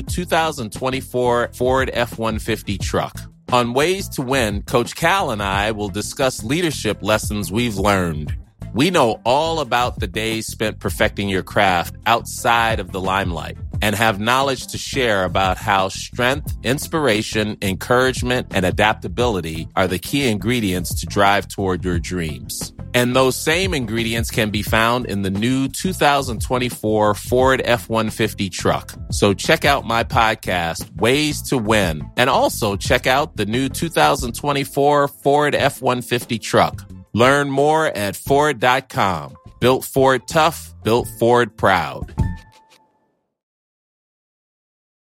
2024 Ford F-150 truck. On Ways to Win, Coach Cal and I will discuss leadership lessons we've learned. We know all about the days spent perfecting your craft outside of the limelight and have knowledge to share about how strength, inspiration, encouragement, and adaptability are the key ingredients to drive toward your dreams. And those same ingredients can be found in the new 2024 Ford F-150 truck. So check out my podcast, Ways to Win, and also check out the new 2024 Ford F-150 truck. Learn more at Ford.com. Built Ford tough, built Ford proud.